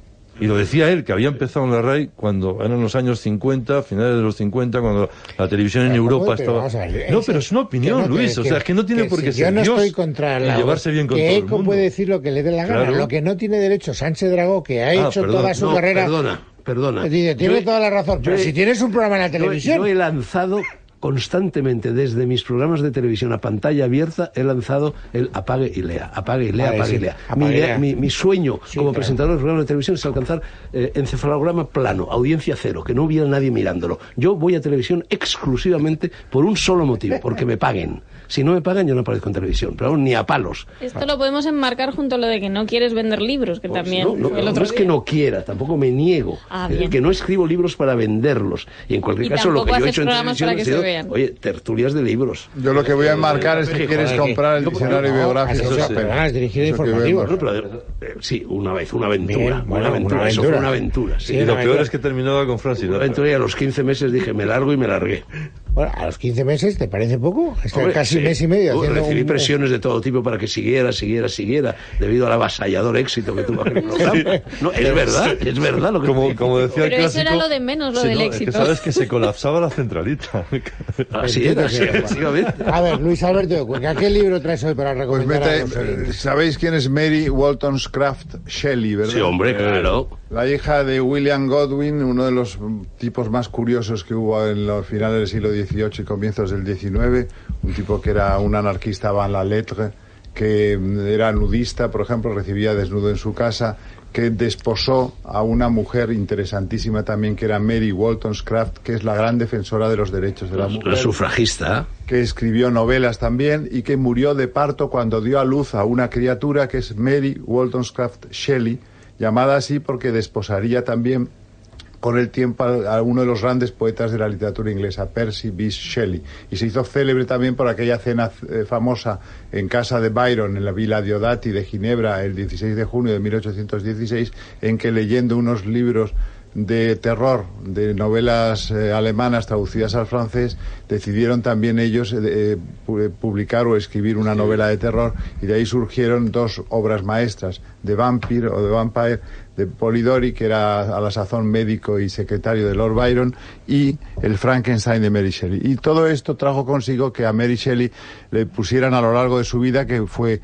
Speaker 2: Y lo decía él, que había empezado en la R A I cuando eran los años cincuenta, finales de los cincuenta, cuando la televisión en
Speaker 1: Pero,
Speaker 2: Europa
Speaker 1: pero
Speaker 2: estaba...
Speaker 1: vamos a ver,
Speaker 2: No,
Speaker 1: ese-
Speaker 2: pero es una opinión,
Speaker 1: que no,
Speaker 2: Luis,
Speaker 1: que-
Speaker 2: o sea, es que no tiene
Speaker 1: que
Speaker 2: por qué
Speaker 1: si
Speaker 2: ser
Speaker 1: yo no
Speaker 2: Dios
Speaker 1: estoy contra
Speaker 2: y
Speaker 1: la
Speaker 2: llevarse bien con
Speaker 1: que
Speaker 2: todo el
Speaker 1: Eco
Speaker 2: mundo.
Speaker 1: puede decir lo que le dé la gana.
Speaker 2: Claro.
Speaker 1: Lo que no tiene derecho Sánchez Dragó, que ha
Speaker 2: Ah,
Speaker 1: hecho
Speaker 2: perdón.
Speaker 1: toda su
Speaker 4: No,
Speaker 1: carrera...
Speaker 4: perdona, perdona.
Speaker 1: Dice, tiene
Speaker 4: Yo he-
Speaker 1: toda la razón,
Speaker 4: yo
Speaker 1: pero
Speaker 4: he-
Speaker 1: si tienes un programa en la
Speaker 4: yo he-
Speaker 1: televisión...
Speaker 4: Yo he lanzado constantemente desde mis programas de televisión a pantalla abierta, he lanzado el apague y lea, apague y lea,
Speaker 1: Vale,
Speaker 4: apague
Speaker 1: sí,
Speaker 4: y lea.
Speaker 1: apague
Speaker 4: Mi,
Speaker 1: y lea.
Speaker 4: mi- mi sueño
Speaker 1: Sí,
Speaker 4: como
Speaker 1: claro.
Speaker 4: presentador de programas de televisión es alcanzar eh, encefalograma plano, audiencia cero, que no hubiera nadie mirándolo. Yo voy a televisión exclusivamente por un solo motivo, porque me paguen. Si no me pagan, yo no aparezco en televisión, pero vamos, ni a palos.
Speaker 5: Esto lo podemos enmarcar junto a lo de que no quieres vender libros, que también
Speaker 4: No, no,
Speaker 5: fue el
Speaker 4: no
Speaker 5: otro
Speaker 4: es
Speaker 5: día.
Speaker 4: que no quiera, tampoco me niego.
Speaker 5: Ah,
Speaker 4: es decir,
Speaker 5: bien.
Speaker 4: que no escribo libros para venderlos. Y en cualquier
Speaker 5: Y
Speaker 4: caso, lo que
Speaker 5: tampoco
Speaker 4: yo he
Speaker 5: haces
Speaker 4: hecho en
Speaker 5: programas
Speaker 4: televisión
Speaker 5: para
Speaker 4: ha
Speaker 5: que se
Speaker 4: sido,
Speaker 5: vean.
Speaker 4: oye, tertulias de libros.
Speaker 3: Yo lo que voy a enmarcar es que
Speaker 4: Joder,
Speaker 3: quieres
Speaker 1: que-
Speaker 3: comprar el
Speaker 4: yo-
Speaker 3: diccionario
Speaker 1: no,
Speaker 3: biográfico.
Speaker 1: has hecho-
Speaker 3: Capel.
Speaker 1: perdona, has dirigido
Speaker 3: Eso que
Speaker 1: informativos.
Speaker 3: vemos.
Speaker 4: Bueno, pero, eh, sí, una vez, una aventura.
Speaker 1: Bien,
Speaker 4: una,
Speaker 1: bueno,
Speaker 4: aventura
Speaker 1: una
Speaker 4: eso
Speaker 1: aventura.
Speaker 4: fue una aventura. Sí.
Speaker 1: Sí,
Speaker 2: Y lo
Speaker 1: una
Speaker 2: peor
Speaker 1: aventura.
Speaker 2: es que terminaba con Francis.
Speaker 4: Una aventura y a los quince meses dije, me largo y me largué.
Speaker 1: Bueno, a los quince meses, ¿te parece poco? Está
Speaker 4: Hombre,
Speaker 1: casi
Speaker 4: sí.
Speaker 1: mes y medio
Speaker 4: Uh,
Speaker 1: haciendo
Speaker 4: recibí
Speaker 1: un-
Speaker 4: presiones de todo tipo para que siguiera, siguiera, siguiera, debido al avasallador éxito que tuvo aquel programa. No, es verdad, es verdad lo que
Speaker 2: Como,
Speaker 4: estoy
Speaker 2: como decía el
Speaker 5: Pero eso
Speaker 2: clásico...
Speaker 5: era lo de menos, lo
Speaker 2: Sí,
Speaker 5: del
Speaker 2: no,
Speaker 5: éxito.
Speaker 2: Es que sabes que se colapsaba la centralita.
Speaker 4: Así era, sí, efectivamente.
Speaker 1: A ver, Luis Alberto de Cuenca, ¿qué libro traes hoy para
Speaker 3: Pues
Speaker 1: recomendar
Speaker 3: mete-
Speaker 1: a los oyentes?
Speaker 3: ¿sabéis quién es Mary Wollstonecraft Shelley, verdad?
Speaker 4: Sí, hombre, claro.
Speaker 3: La hija de William Godwin, uno de los tipos más curiosos que hubo en los finales del siglo dieciocho y comienzos del diecinueve, un tipo que era un anarquista avant la lettre, que era nudista, por ejemplo, recibía desnudo en su casa, que desposó a una mujer interesantísima también, que era Mary Wollstonecraft, que es la gran defensora de los derechos de la mujer.
Speaker 4: La sufragista.
Speaker 3: Que escribió novelas también y que murió de parto cuando dio a luz a una criatura que es Mary Wollstonecraft Shelley, llamada así porque desposaría también con el tiempo a, a uno de los grandes poetas de la literatura inglesa, Percy Bysshe Shelley. Y se hizo célebre también por aquella cena eh, famosa en casa de Byron, en la Villa Diodati de Ginebra, el dieciséis de junio de mil ochocientos dieciséis, en que leyendo unos libros de terror, de novelas eh, alemanas traducidas al francés, decidieron también ellos eh, pu- publicar o escribir una novela de terror, y de ahí surgieron dos obras maestras, The Vampire o The Vampire, de Polidori, que era a la sazón médico y secretario de Lord Byron, y el Frankenstein de Mary Shelley. Y todo esto trajo consigo que a Mary Shelley le pusieran a lo largo de su vida, que fue,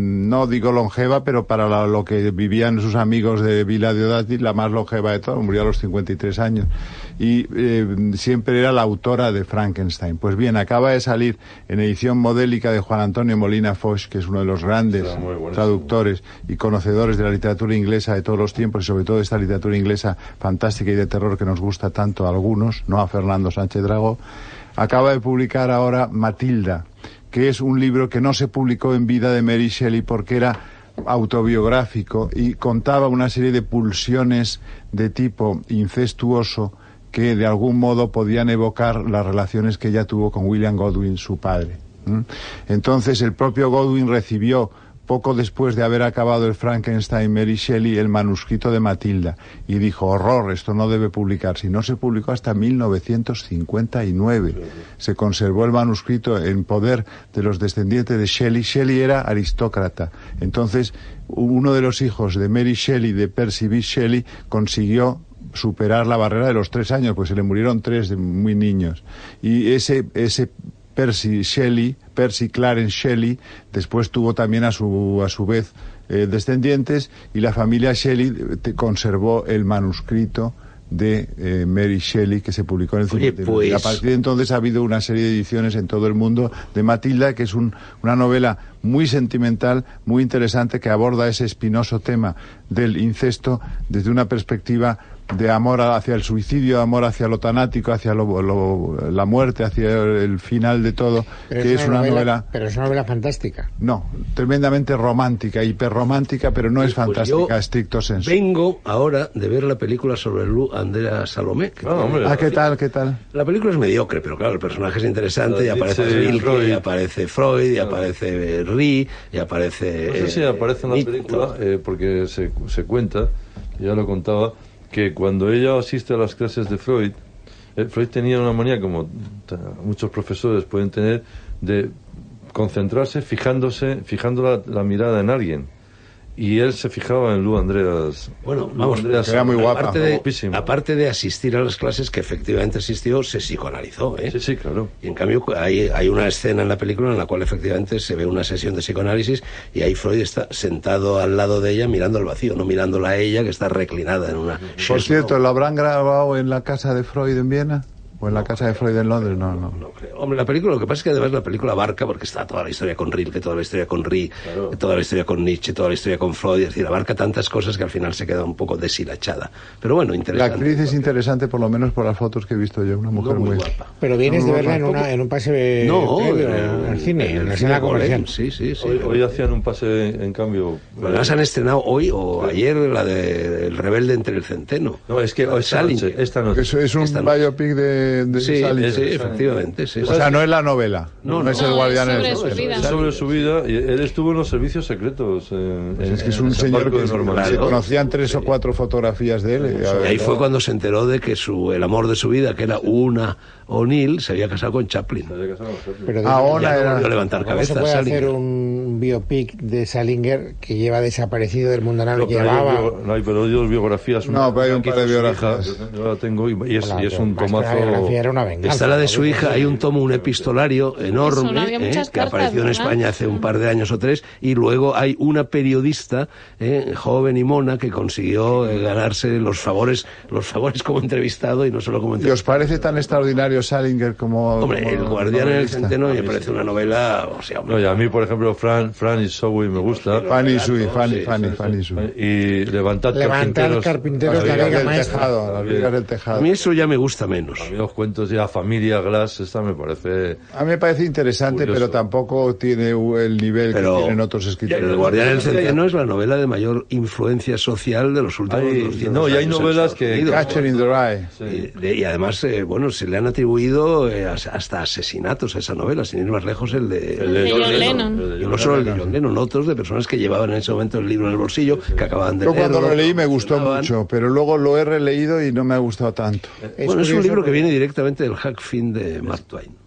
Speaker 3: no digo longeva, pero para la, lo que vivían sus amigos de Villa Diodati, la más longeva de todas, murió a los cincuenta y tres años. Y eh, siempre era la autora de Frankenstein. Pues bien, acaba de salir en edición modélica de Juan Antonio Molina Foix, que es uno de los grandes traductores y conocedores de la literatura inglesa de todos los tiempos, y sobre todo de esta literatura inglesa fantástica y de terror que nos gusta tanto a algunos, no a Fernando Sánchez Dragó. Acaba de publicar ahora Matilda, que es un libro que no se publicó en vida de Mary Shelley porque era autobiográfico y contaba una serie de pulsiones de tipo incestuoso que de algún modo podían evocar las relaciones que ella tuvo con William Godwin, su padre. ¿Mm? Entonces el propio Godwin recibió, poco después de haber acabado el Frankenstein Mary Shelley, el manuscrito de Matilda, y dijo: horror, esto no debe publicarse. Y no se publicó hasta mil novecientos cincuenta y nueve. Se conservó el manuscrito en poder de los descendientes de Shelley. Shelley era aristócrata. Entonces, uno de los hijos de Mary Shelley, de Percy B. Shelley, consiguió superar la barrera de los tres años, pues se le murieron tres de muy niños. Y ese, ese Percy Shelley, Percy Clarence Shelley, después tuvo también a su, a su vez eh, descendientes, y la familia Shelley te, conservó el manuscrito de eh, Mary Shelley, que se publicó en el cincuenta y nueve. Pues... Y a partir de entonces ha habido una serie de ediciones en todo el mundo de Matilda, que es un, una novela muy sentimental, muy interesante, que aborda ese espinoso tema del incesto desde una perspectiva de amor hacia el suicidio, amor hacia lo tanático, hacia lo, lo, la muerte, hacia el final de todo, pero que es una, es una novela, novela...
Speaker 1: Pero es una novela fantástica.
Speaker 3: No, tremendamente romántica, hiperromántica, pero no es
Speaker 4: pues
Speaker 3: fantástica, estricto sensu.
Speaker 4: Vengo ahora de ver la película sobre Lou Andrea Salomé.
Speaker 3: Que ah, hombre, ah, ¿qué tal, qué tal?
Speaker 4: La película es mediocre, pero claro, el personaje es interesante, y aparece Rilke, y aparece Freud, y aparece Rie, y aparece...
Speaker 2: No sé eh, si aparece en la película, eh, porque se, se cuenta, ya lo contaba, que cuando ella asiste a las clases de Freud, eh, Freud tenía una manía, como muchos profesores pueden tener, de concentrarse fijándose, fijando la, la mirada en alguien. Y él se fijaba en Lou Andreas.
Speaker 4: Bueno, vamos,
Speaker 3: Andreas, era muy guapa.
Speaker 4: Aparte de, aparte de asistir a las clases, que efectivamente asistió, se psicoanalizó, ¿eh?
Speaker 2: Sí, sí, claro.
Speaker 4: Y en cambio hay, hay una escena en la película en la cual efectivamente se ve una sesión de psicoanálisis, y ahí Freud está sentado al lado de ella mirando al vacío, no mirándola a ella, que está reclinada en una...
Speaker 3: Por cierto, ¿lo habrán grabado en la casa de Freud en Viena? ¿O en la casa de Freud en Londres? No, no.
Speaker 4: no creo. Hombre, la película, lo que pasa es que además la película abarca, porque está toda la historia con Rilke, toda la historia con Rie, claro, toda la historia con Nietzsche, toda la historia con Freud, es decir, abarca tantas cosas que al final se queda un poco deshilachada. Pero bueno, interesante.
Speaker 3: La actriz es interesante, por lo menos por las fotos que he visto yo, una mujer
Speaker 4: no muy,
Speaker 3: muy
Speaker 4: guapa.
Speaker 1: Pero vienes no, de verla en, una, en un pase
Speaker 4: no,
Speaker 1: previo, en el cine, en la escena comercial.
Speaker 4: Sí, sí, sí.
Speaker 2: Hoy, hoy hacían un pase, en cambio...
Speaker 4: Además han estrenado hoy o ayer la de El rebelde entre el centeno.
Speaker 2: No, es que hoy esta noche, esta noche.
Speaker 3: Es, es un
Speaker 4: esta
Speaker 3: biopic de, de
Speaker 4: sí,
Speaker 3: Salinger.
Speaker 4: Sí, efectivamente. Sí,
Speaker 3: o sea, no es la novela. No, no, no es el guardián.
Speaker 5: Sobre
Speaker 3: es
Speaker 5: su vida.
Speaker 2: Sobre su vida. Y él estuvo en los servicios secretos. En,
Speaker 3: pues es que es un señor que se conocían tres o cuatro fotografías de él.
Speaker 4: Y, y ahí fue cuando se enteró de que su el amor de su vida, que era una O'Neill, se había casado con Chaplin.
Speaker 1: Pero
Speaker 3: ah, Ona
Speaker 4: no
Speaker 3: era...
Speaker 4: no levantar cabezas.
Speaker 1: Se puede
Speaker 4: Salinger.
Speaker 1: hacer un biopic de Salinger que lleva desaparecido del mundo
Speaker 2: no,
Speaker 1: que llevaba.
Speaker 2: Bio, no hay, pero hay dos biografías.
Speaker 3: No, pero hay un par de biografías.
Speaker 2: Hija, yo la tengo y, y, es,
Speaker 1: Hola,
Speaker 2: y es un tomazo.
Speaker 1: Era una venganza,
Speaker 4: está la de su hija, hay un tomo, un epistolario enorme,
Speaker 5: Eso, no
Speaker 4: eh, que
Speaker 5: cartas,
Speaker 4: apareció en España hace un par de años o tres, y luego hay una periodista eh, joven y mona que consiguió eh, ganarse los favores, los favores como entrevistado y no solo como entrevistado.
Speaker 3: ¿Y os parece tan extraordinario Salinger como...
Speaker 4: Hombre,
Speaker 3: como
Speaker 4: El guardián en el centeno me
Speaker 2: sí,
Speaker 4: parece
Speaker 2: sí.
Speaker 4: una novela, o sea,
Speaker 2: no, y a mí, por ejemplo, Fran, Fran y Zoe me gusta.
Speaker 3: Fanny Sui, Fanny,
Speaker 4: sí,
Speaker 3: Fanny,
Speaker 4: sí,
Speaker 3: Fanny Sui.
Speaker 2: Y Levantad
Speaker 1: Levantar
Speaker 2: Carpinteros.
Speaker 1: carpinteros
Speaker 3: Las
Speaker 1: la
Speaker 3: vigas
Speaker 1: Vega
Speaker 3: del
Speaker 1: Maestra.
Speaker 3: tejado, las vigas del tejado.
Speaker 4: a mí eso ya me gusta menos.
Speaker 2: A mí los cuentos ya Familia Glass, esta me parece...
Speaker 3: A mí me parece interesante,
Speaker 2: curioso.
Speaker 3: Pero tampoco tiene el nivel
Speaker 4: Pero,
Speaker 3: que tienen otros escritores.
Speaker 4: El guardián del centeno es la novela de mayor influencia social de los últimos
Speaker 2: Hay,
Speaker 4: doscientos
Speaker 2: no, y hay
Speaker 4: años
Speaker 2: novelas
Speaker 4: en
Speaker 2: que...
Speaker 4: Estados Unidos.
Speaker 3: Catcher in the Rye.
Speaker 2: Sí.
Speaker 4: Y, de, y además, eh, bueno, se le han atribuido eh, hasta asesinatos a esa novela, sin ir más lejos, el de,
Speaker 2: El de
Speaker 5: John
Speaker 2: John
Speaker 5: Lennon.
Speaker 2: Lennon.
Speaker 4: Y no solo el de John Lennon, otros de personas que llevaban en ese momento el libro en el bolsillo, que acababan de
Speaker 3: Yo
Speaker 4: leerlo.
Speaker 3: cuando lo leí me gustó
Speaker 4: estaban...
Speaker 3: mucho, pero luego lo he releído y no me ha gustado tanto.
Speaker 4: Bueno, es un libro que viene directamente del Huck Finn de Mark Twain.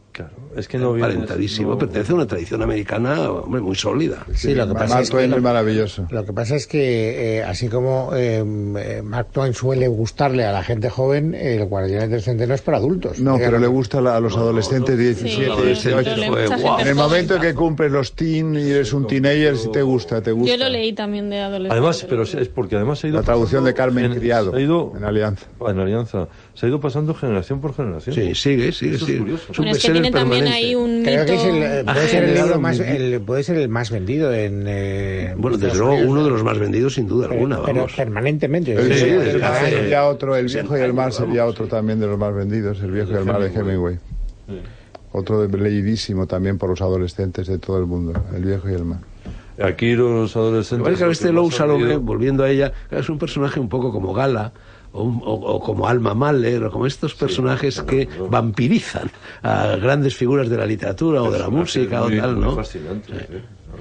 Speaker 2: Claro, es que no viene
Speaker 4: Parentadísimo,
Speaker 2: no...
Speaker 4: pertenece a una tradición americana, hombre, muy sólida.
Speaker 1: Sí, sí, lo que pasa
Speaker 3: Mark
Speaker 1: es
Speaker 3: Twain
Speaker 1: que
Speaker 3: es maravilloso.
Speaker 1: Lo que pasa es que, eh, así como eh, Mark Twain suele gustarle a la gente joven, el Guardián del Centeno es para adultos.
Speaker 3: No, pero
Speaker 1: Digamos.
Speaker 3: le gusta a los adolescentes de diecisiete,
Speaker 5: Sí,
Speaker 3: dieciocho.
Speaker 5: pero
Speaker 4: fue
Speaker 5: mucha
Speaker 4: guau.
Speaker 5: gente
Speaker 3: En el
Speaker 5: joven.
Speaker 3: momento en que cumples los teen y eres un teenager, si te gusta, te gusta.
Speaker 5: Yo lo leí también de adolescente.
Speaker 2: Además, pero es porque además se ha ido...
Speaker 3: La traducción de Carmen
Speaker 2: en-
Speaker 3: Criado,
Speaker 2: se ha ido,
Speaker 3: en Alianza.
Speaker 2: En Alianza. Se ha ido pasando generación por generación.
Speaker 4: Sí, sigue, sigue,
Speaker 2: Eso es
Speaker 4: sigue.
Speaker 2: curioso.
Speaker 4: Es un
Speaker 5: Bueno, es que
Speaker 4: bestseller
Speaker 5: tiene también
Speaker 4: permanente.
Speaker 5: ahí un
Speaker 1: Creo que es el,
Speaker 5: mito...
Speaker 1: eh,
Speaker 4: Ha
Speaker 1: puede, ser el
Speaker 4: generado
Speaker 1: libro más,
Speaker 3: un-
Speaker 1: el, puede ser el más vendido en... Eh,
Speaker 4: Bueno, desde
Speaker 1: Estados
Speaker 4: luego,
Speaker 1: Unidos,
Speaker 4: uno
Speaker 1: ¿no?
Speaker 4: de los más vendidos, sin duda
Speaker 1: Pero-
Speaker 4: alguna,
Speaker 1: pero
Speaker 4: vamos.
Speaker 1: permanentemente.
Speaker 3: El,
Speaker 4: Sí,
Speaker 3: el-
Speaker 4: desde
Speaker 3: el-
Speaker 4: hace
Speaker 3: sería otro, El Viejo y el Mar
Speaker 4: vamos.
Speaker 3: sería otro también de los más vendidos, El Viejo y el Mar de Hemingway.
Speaker 2: Sí.
Speaker 3: Otro de- leidísimo también por los adolescentes de todo el mundo, El Viejo y el Mar.
Speaker 2: Aquí los adolescentes...
Speaker 4: Igual que
Speaker 2: lo
Speaker 4: este
Speaker 2: que
Speaker 4: Lou
Speaker 2: más han
Speaker 4: Salomé,
Speaker 2: leído-
Speaker 4: volviendo a ella, es un personaje un poco como Gala, o, un- o- o como Alma Mahler, o como estos personajes que vampirizan a grandes figuras de la literatura o de la música
Speaker 2: muy,
Speaker 4: o tal,
Speaker 2: muy
Speaker 4: ¿no?
Speaker 2: fascinantes, sí.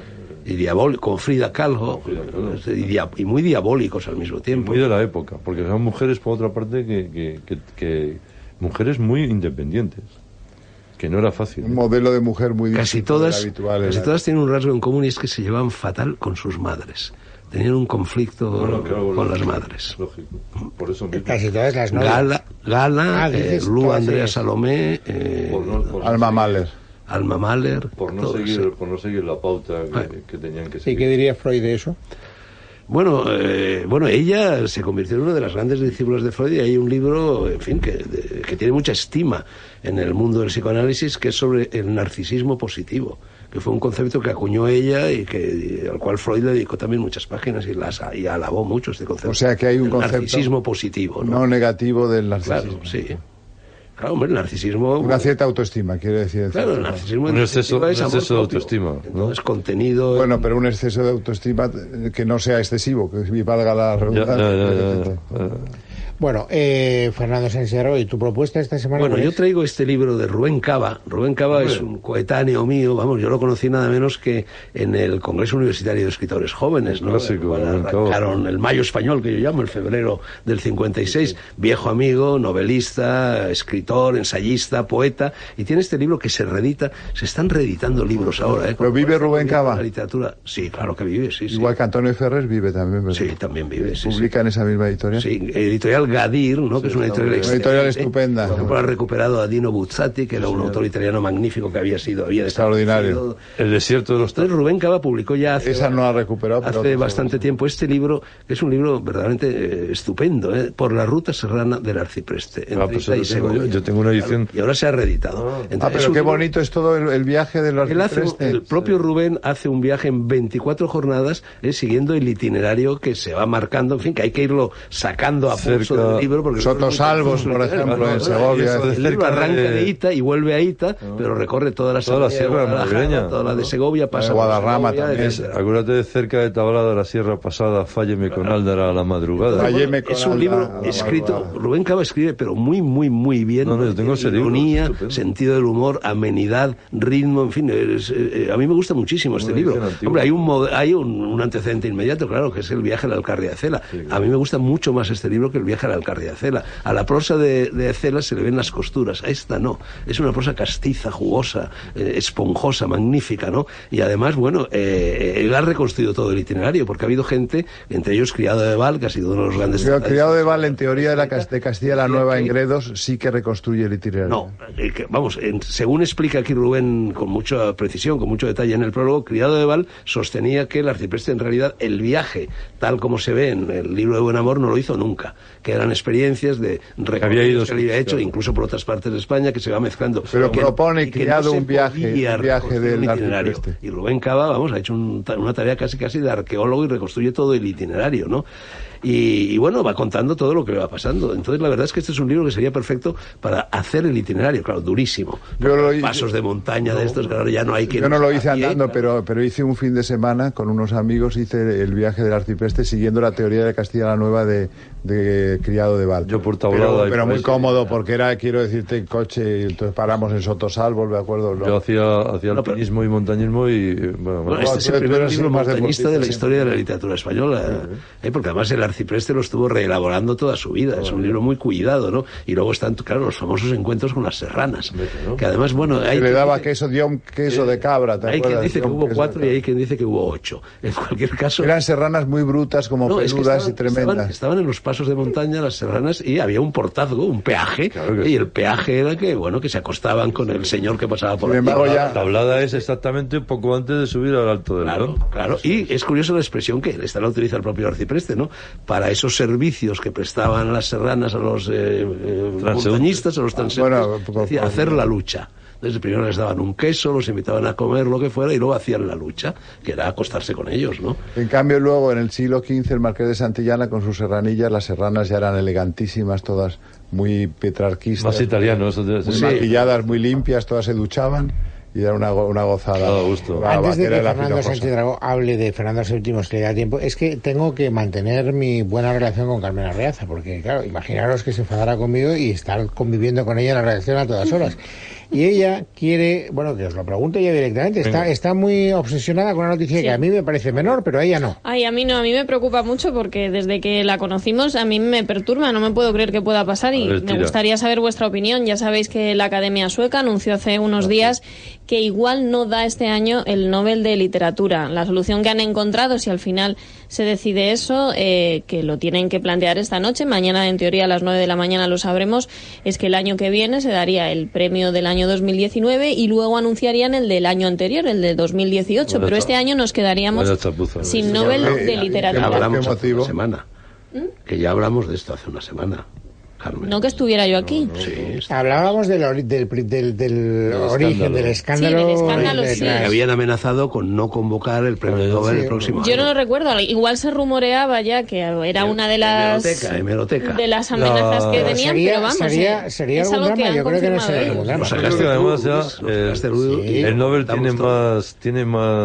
Speaker 4: Y diabólico, con Frida Kahlo,
Speaker 2: Frida Kahlo.
Speaker 4: y, dia- y muy diabólicos al mismo tiempo.
Speaker 2: Muy de la época, porque son mujeres, por otra parte, que, que, que, que- mujeres muy independientes, que no era fácil.
Speaker 3: Un modelo de mujer muy
Speaker 4: Casi
Speaker 3: distinto del
Speaker 4: todas,
Speaker 3: habitual en
Speaker 4: casi
Speaker 3: la-
Speaker 4: todas tienen un rasgo en común y es que se llevaban fatal con sus madres. Tenían un conflicto
Speaker 2: Bueno, claro,
Speaker 4: con
Speaker 2: lógico,
Speaker 4: las madres.
Speaker 2: Lógico, por eso mismo.
Speaker 1: Casi todas las novelas.
Speaker 4: Gala, Gala
Speaker 1: Ah,
Speaker 4: eh,
Speaker 1: dices
Speaker 4: Lu
Speaker 1: todas
Speaker 4: Andrea
Speaker 1: ellas.
Speaker 4: Salomé, eh,
Speaker 2: Por no, por no
Speaker 3: Alma
Speaker 2: seguir-
Speaker 3: Mahler.
Speaker 4: Alma Mahler.
Speaker 2: Por no,
Speaker 4: todas,
Speaker 2: seguir,
Speaker 4: eh.
Speaker 2: por no seguir la pauta que,
Speaker 4: Bueno.
Speaker 2: que tenían que
Speaker 1: ¿Y
Speaker 2: seguir.
Speaker 1: qué diría Freud de eso?
Speaker 4: Bueno, eh, bueno, ella se convirtió en una de las grandes discípulas de Freud y hay un libro, en fin, que, de- que tiene mucha estima en el mundo del psicoanálisis, que es sobre el narcisismo positivo, que fue un concepto que acuñó ella y que al cual Freud le dedicó también muchas páginas y las y alabó mucho este concepto.
Speaker 3: O sea que hay un
Speaker 4: el
Speaker 3: concepto
Speaker 4: narcisismo positivo, ¿no?
Speaker 3: No negativo del narcisismo.
Speaker 4: Claro, sí. Claro, hombre, el narcisismo.
Speaker 3: Una cierta autoestima, quiere decir. en
Speaker 4: Claro, el
Speaker 3: cierto modo.
Speaker 4: narcisismo
Speaker 2: Un
Speaker 4: en
Speaker 2: exceso-
Speaker 4: definitiva es
Speaker 2: un
Speaker 4: amor
Speaker 2: exceso de
Speaker 4: propio.
Speaker 2: autoestima, ¿no?
Speaker 4: No es contenido.
Speaker 3: Bueno, pero un exceso de autoestima eh, que no sea excesivo, que valga la
Speaker 2: Ya,
Speaker 3: redundancia.
Speaker 2: ya, ya, ya, ya.
Speaker 1: Bueno, eh, Fernando Sensierro, ¿y tu propuesta esta semana?
Speaker 4: Bueno,
Speaker 1: cuál
Speaker 4: yo
Speaker 1: es?
Speaker 4: traigo este libro de Rubén Cava. Rubén Cava es un coetáneo mío, vamos, yo lo conocí nada menos que en el Congreso Universitario de Escritores Jóvenes, ¿no?
Speaker 2: Clásico,
Speaker 4: Cuando
Speaker 2: Rubén Cava.
Speaker 4: arrancaron el Mayo Español, que yo llamo, el febrero del cincuenta y seis, viejo amigo, novelista, escritor, ensayista, poeta, y tiene este libro que se reedita, se están reeditando libros ahora, ¿eh?
Speaker 3: ¿Pero vive Rubén Cava?
Speaker 4: La literatura, sí, claro que vive, sí, sí.
Speaker 3: Igual que Antonio Ferrer vive también, ¿verdad?
Speaker 4: Sí, también vive, sí, sí.
Speaker 3: Publica en esa misma editorial.
Speaker 4: Sí, editorial Gadir, ¿no? que es una editorial,
Speaker 3: Una editorial
Speaker 4: excelente.
Speaker 3: estupenda.
Speaker 4: Por ejemplo, ha recuperado a Dino Buzzati, que era un autor italiano magnífico que había sido había
Speaker 3: Extraordinario.
Speaker 4: desaparecido.
Speaker 2: El desierto de los
Speaker 4: Entonces Rubén Cava publicó ya hace,
Speaker 3: Esa no la ha recuperado, pero
Speaker 4: hace
Speaker 3: otras
Speaker 4: bastante
Speaker 3: obras.
Speaker 4: tiempo este libro, que es un libro verdaderamente eh, estupendo, ¿eh? Por la ruta serrana del arcipreste, entre
Speaker 2: Ah, pues
Speaker 4: Ita y
Speaker 2: eso tengo yo.
Speaker 4: Segovia.
Speaker 2: Yo tengo una edición.
Speaker 4: Y ahora se ha reeditado. Entonces,
Speaker 3: Ah,
Speaker 4: es
Speaker 3: pero
Speaker 4: un
Speaker 3: qué
Speaker 4: libro-
Speaker 3: bonito es todo el, el viaje de los
Speaker 4: él hace,
Speaker 3: arciprestes.
Speaker 4: el propio Rubén hace un viaje en veinticuatro jornadas eh, siguiendo el itinerario que se va marcando, en fin, que hay que irlo sacando a pulso
Speaker 2: Cerca-
Speaker 4: del libro. Porque
Speaker 3: Sotosalvos, por ejemplo, en Segovia.
Speaker 2: eso de
Speaker 4: El libro
Speaker 2: cerca
Speaker 4: arranca
Speaker 2: de-
Speaker 4: de Ita y vuelve a Ita, pero recorre toda la,
Speaker 2: Toda la sierra
Speaker 4: de Guadalajara,
Speaker 2: madrileña,
Speaker 4: toda la de
Speaker 2: ¿no?
Speaker 4: Segovia, pasa
Speaker 3: de
Speaker 4: por
Speaker 3: Guadarrama
Speaker 4: Segovia,
Speaker 3: también.
Speaker 4: etcétera.
Speaker 2: Acuérdate de cerca de Tablada, la sierra pasada, fálleme con Áldara a la madrugada.
Speaker 3: Fálleme con
Speaker 4: Es un
Speaker 3: Alda
Speaker 4: libro
Speaker 3: a la
Speaker 4: escrito,
Speaker 3: madrugada.
Speaker 4: Rubén Cava escribe, pero muy, muy, muy bien.
Speaker 2: No, no, yo tengo ese libro,
Speaker 4: Ironía,
Speaker 2: es estupendo.
Speaker 4: sentido del humor, amenidad, ritmo, en fin, es- eh, a mí me gusta muchísimo este
Speaker 2: Una
Speaker 4: libro.
Speaker 2: edición antigua.
Speaker 4: Hombre, hay un mod- hay un, un antecedente inmediato, claro, que es el viaje a la Alcarria de Cela. A mí me gusta mucho más este libro que el viaje a la Alcarria de Cela. A la prosa de, de Cela se le ven las costuras, a esta no. Es una prosa castiza, jugosa, eh, esponjosa, magnífica, ¿no? Y además, bueno, eh, él ha reconstruido todo el itinerario, porque ha habido gente, entre ellos Criado de Val, que ha sido uno de los grandes...
Speaker 3: Criado- Criado de Val, en teoría de, la, Cas- de Castilla la Nueva en Gredos, sí que reconstruye el itinerario.
Speaker 4: No, eh, que, vamos, en- según explica aquí Rubén con mucha precisión, con mucho detalle en el prólogo, Criado de Val sostenía que el arcipreste en realidad el viaje, tal como se ve en el libro de Buen Amor, no lo hizo nunca, que eran experiencias de
Speaker 2: Había ido,
Speaker 4: recorridos que había hecho,
Speaker 2: claro.
Speaker 4: incluso por otras partes de España, que se va mezclando.
Speaker 3: Pero
Speaker 4: Que-
Speaker 3: propone,
Speaker 4: y que
Speaker 3: Criado,
Speaker 4: se
Speaker 3: un viaje-
Speaker 4: podía
Speaker 3: un viaje
Speaker 4: reconstruir
Speaker 3: del
Speaker 4: un itinerario.
Speaker 3: arcipreste.
Speaker 4: Y Rubén Cava, vamos, ha hecho un ta- una tarea casi casi de arqueólogo y reconstruye todo el itinerario, ¿no? Y, y bueno, va contando todo lo que le va pasando. Entonces, la verdad es que este es un libro que sería perfecto para hacer el itinerario, claro, durísimo.
Speaker 3: Yo lo hice-
Speaker 4: Pasos de montaña de estos, que ahora ya no hay quien...
Speaker 3: Yo no lo hice
Speaker 4: a pie,
Speaker 3: andando,
Speaker 4: claro.
Speaker 3: pero, pero hice un fin de semana con unos amigos, hice el viaje del arcipreste siguiendo la teoría de Castilla la Nueva de, de Criado de Val.
Speaker 2: Yo por Tablada
Speaker 3: Pero,
Speaker 2: y
Speaker 3: pero
Speaker 2: por
Speaker 3: muy
Speaker 2: ahí.
Speaker 3: cómodo, porque era, quiero decirte, en coche, y entonces paramos en Sotosalvos, ¿de acuerdo? ¿no?
Speaker 2: Yo hacía, hacía
Speaker 4: No, pero-
Speaker 2: alpinismo y montañismo y... Bueno,
Speaker 4: Bueno,
Speaker 2: bueno,
Speaker 4: este
Speaker 3: No,
Speaker 4: es
Speaker 3: tú-
Speaker 4: el
Speaker 3: tú
Speaker 4: primer
Speaker 3: eres
Speaker 4: libro
Speaker 3: más
Speaker 4: montañista
Speaker 3: deportista,
Speaker 4: de la
Speaker 3: sí.
Speaker 4: historia de la literatura española, ¿eh? Porque además el arcipreste lo estuvo reelaborando toda su vida. Oh, es un libro muy cuidado, ¿no? Y luego están, claro, los famosos encuentros con las serranas, ¿no? Que además, bueno... Hay
Speaker 3: le daba dice, queso, dio un queso eh, de cabra, ¿te
Speaker 4: Hay
Speaker 3: acuerdas?
Speaker 4: quien dice que hubo cuatro y hay quien dice que hubo ocho. En cualquier caso...
Speaker 3: Eran serranas muy brutas, como no, peludas es que estaban, y tremendas.
Speaker 4: Estaban, estaban en los pasos de montaña las serranas y había un portazgo, un peaje, claro y el peaje era que, bueno, que se acostaban con el señor que pasaba por
Speaker 3: Sin embargo, ya...
Speaker 2: La tablada es exactamente un poco antes de subir al Alto del
Speaker 4: Claro,
Speaker 2: León.
Speaker 4: claro. Y es curiosa la expresión que esta la utiliza el propio arcipreste, ¿no? Para esos servicios que prestaban las serranas a los eh, eh, montañistas, a los transeúntes, ah, bueno, decía, hacer la lucha. Entonces primero les daban un queso, los invitaban a comer, lo que fuera, y luego hacían la lucha, que era acostarse con ellos, ¿no?
Speaker 3: En cambio, luego, en el siglo quince, el marqués de Santillana, con sus serranillas, las serranas ya eran elegantísimas, todas muy petrarquistas.
Speaker 2: Más italianos.
Speaker 3: Muy sí. maquilladas, muy limpias, todas se duchaban. Y era una, una gozada.
Speaker 2: Todo gusto.
Speaker 1: Antes de que Fernando Sánchez Dragó hable de Fernando séptimo, que le da tiempo, es que tengo que mantener mi buena relación con Carmen Arreaza, porque, claro, imaginaros que se enfadara conmigo y estar conviviendo con ella en la redacción a todas horas. Y ella quiere, bueno, que os lo pregunte ella directamente, está, está muy obsesionada con una noticia sí. que a mí me parece menor, pero a ella no.
Speaker 5: Ay, a mí no, a mí me preocupa mucho porque desde que la conocimos a mí me perturba, no me puedo creer que pueda pasar y ver, me gustaría saber vuestra opinión. Ya sabéis que la Academia Sueca anunció hace unos días que igual no da este año el Nobel de Literatura. La solución que han encontrado, si al final se decide eso, eh, que lo tienen que plantear esta noche, mañana en teoría a las nueve de la mañana lo sabremos, es que el año que viene se daría el premio del año dos mil diecinueve y luego anunciarían el del año anterior, el de dos mil dieciocho, bueno, pero este año nos quedaríamos chapuza, sin Nobel de, de Literatura.
Speaker 4: Ya hablamos hace una semana, ¿Mm? que ya hablamos de esto hace una semana. Carmen.
Speaker 5: No que estuviera yo aquí.
Speaker 1: No, no, sí, hablábamos del, ori del, del, del origen, del escándalo.
Speaker 5: Sí, del escándalo, sí.
Speaker 4: Que habían amenazado con no convocar el premio sí, Nobel sí, el próximo
Speaker 5: yo
Speaker 4: año.
Speaker 5: Yo no lo recuerdo. Igual se rumoreaba ya que era una de las
Speaker 4: hemeroteca, hemeroteca.
Speaker 5: de las amenazas no, que tenían,
Speaker 1: sería,
Speaker 5: pero vamos.
Speaker 1: Sería,
Speaker 5: eh,
Speaker 1: sería algún drama. Yo creo que no sería ningún drama.
Speaker 2: Es que además ya eh, sí, el Nobel tiene más, tiene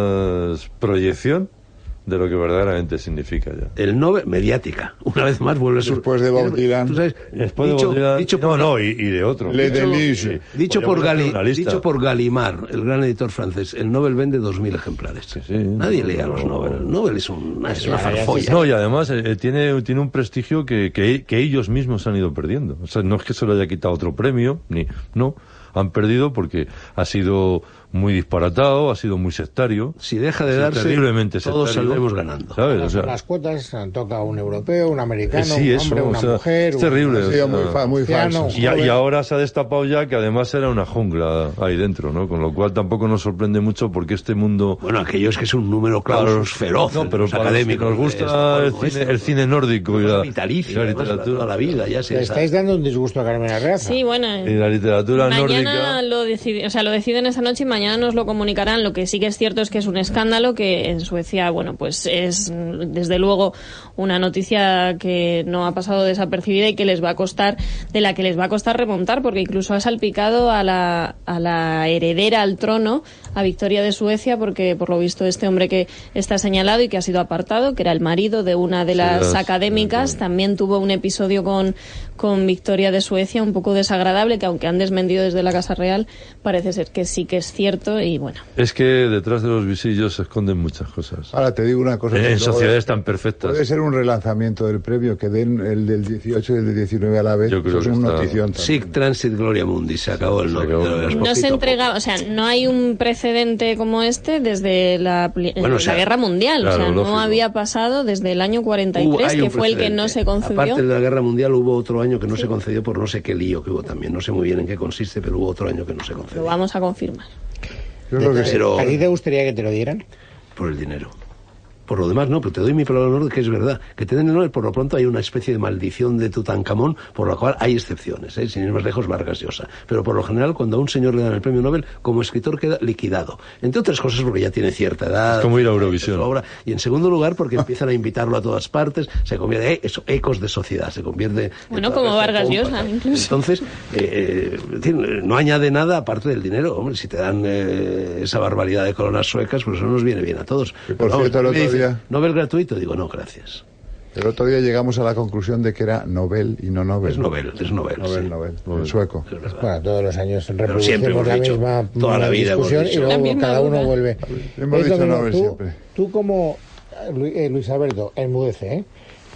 Speaker 2: más proyección de lo que verdaderamente significa ya.
Speaker 4: El Nobel, mediática. Una vez más vuelve a sur...
Speaker 3: Después de Bob Dylan.
Speaker 4: ¿Tú sabes?
Speaker 2: Después
Speaker 4: dicho,
Speaker 2: de Bob Dylan.
Speaker 4: Dicho
Speaker 2: no,
Speaker 4: por,
Speaker 2: no, y, y de otro.
Speaker 3: Le
Speaker 4: dicho,
Speaker 3: Delige.
Speaker 4: Dicho, por Gali, dicho por Gallimard, el gran editor francés, el Nobel vende dos mil ejemplares.
Speaker 2: Sí, sí.
Speaker 4: Nadie
Speaker 2: no,
Speaker 4: lee a los Nobel. El Nobel es, un, es una farfolla.
Speaker 2: No, y además eh, tiene, tiene un prestigio que, que, que ellos mismos han ido perdiendo. O sea, no es que se lo haya quitado otro premio, ni... No, han perdido porque ha sido muy disparatado, ha sido muy sectario.
Speaker 4: Si deja de darse,
Speaker 2: terriblemente
Speaker 4: todos
Speaker 2: sectario,
Speaker 4: saldremos ganando.
Speaker 2: ¿sabes? O sea,
Speaker 1: las cuotas toca un europeo, un americano,
Speaker 2: sí,
Speaker 1: un
Speaker 2: eso,
Speaker 1: hombre, una
Speaker 2: o sea,
Speaker 1: mujer.
Speaker 2: Es terrible.
Speaker 1: Un,
Speaker 2: o sea,
Speaker 3: muy, fa muy falso.
Speaker 2: Y, y ahora se ha destapado ya que además era una jungla ahí dentro, ¿no? Con lo cual tampoco nos sorprende mucho porque este mundo...
Speaker 4: Bueno, aquello es que es un número clausus feroz.
Speaker 2: No, pero para académicos. Nos gusta el cine, el cine nórdico y la,
Speaker 4: vitalicio,
Speaker 2: y la literatura.
Speaker 4: Toda la vida, ya se
Speaker 1: Le estáis dando un disgusto a Carmen Arreaza.
Speaker 5: Sí, bueno.
Speaker 2: Y la literatura
Speaker 5: mañana
Speaker 2: nórdica...
Speaker 5: Lo decide, o sea, lo deciden esta noche y mañana nos lo comunicarán. Lo que sí que es cierto es que es un escándalo que en Suecia, bueno, pues es desde luego una noticia que no ha pasado desapercibida y que les va a costar, de la que les va a costar remontar, porque incluso ha salpicado a la, a la heredera al trono, a Victoria de Suecia, porque por lo visto este hombre que está señalado y que ha sido apartado, que era el marido de una de las sí, académicas, sí, también tuvo un episodio con, con Victoria de Suecia un poco desagradable, que aunque han desmentido desde la Casa Real, parece ser que sí que es cierto y bueno.
Speaker 2: Es que detrás de los visillos se esconden muchas cosas.
Speaker 3: Ahora te digo una cosa.
Speaker 2: En sociedades tan perfectas.
Speaker 3: Puede ser un relanzamiento del premio, que den el del dieciocho y el del diecinueve a la vez.
Speaker 2: Yo creo
Speaker 3: es
Speaker 2: que
Speaker 3: una
Speaker 2: está...
Speaker 3: notición.
Speaker 4: Sic transit gloria mundi, se acabó el Nobel.
Speaker 5: No se entrega, o sea, no hay un precedente como este desde la, bueno, o sea, la Guerra Mundial. Claro, o sea, lógico. No había pasado desde el año cuarenta y tres, hubo, que fue el que no se concedió.
Speaker 4: Aparte de la Guerra Mundial hubo otro año que no sí. se concedió por no sé qué lío que hubo también. No sé muy bien en qué consiste, pero hubo otro año que no se concedió.
Speaker 5: Lo vamos a confirmar.
Speaker 3: Yo creo que
Speaker 1: pero... ¿A ti te gustaría que te lo dieran?
Speaker 4: Por el dinero. Por lo demás, no, pero te doy mi palabra de honor de que es verdad. Que te den el Nobel, por lo pronto hay una especie de maldición de Tutankamón, por la cual hay excepciones, ¿eh? Sin ir más lejos, Vargas Llosa. Pero por lo general, cuando a un señor le dan el premio Nobel, como escritor queda liquidado. Entre otras cosas porque ya tiene cierta edad.
Speaker 2: Es como ir a Eurovisión.
Speaker 4: Obra, y en segundo lugar, porque empiezan a invitarlo a todas partes, se convierte, eh, eso, ecos de sociedad, se convierte...
Speaker 5: Bueno, como Vargas Llosa, incluso.
Speaker 4: Entonces, eh, eh, no añade nada aparte del dinero. Hombre, si te dan eh, esa barbaridad de coronas suecas, pues eso nos viene bien a todos.
Speaker 3: Y por Vamos, cierto, el otro dice, día...
Speaker 4: Nobel gratuito. Digo, no, gracias.
Speaker 3: El otro día llegamos a la conclusión de que era Nobel y no Nobel.
Speaker 4: Es Nobel, es Nobel.
Speaker 3: Nobel,
Speaker 4: sí.
Speaker 3: Nobel, en sueco.
Speaker 1: Bueno, todos los años reproducimos la misma
Speaker 4: toda la vida
Speaker 1: discusión y luego cada uno duda. vuelve.
Speaker 3: Hemos dicho Nobel
Speaker 1: tú,
Speaker 3: siempre.
Speaker 1: Tú como, eh, Luis Alberto, enmudece, ¿eh?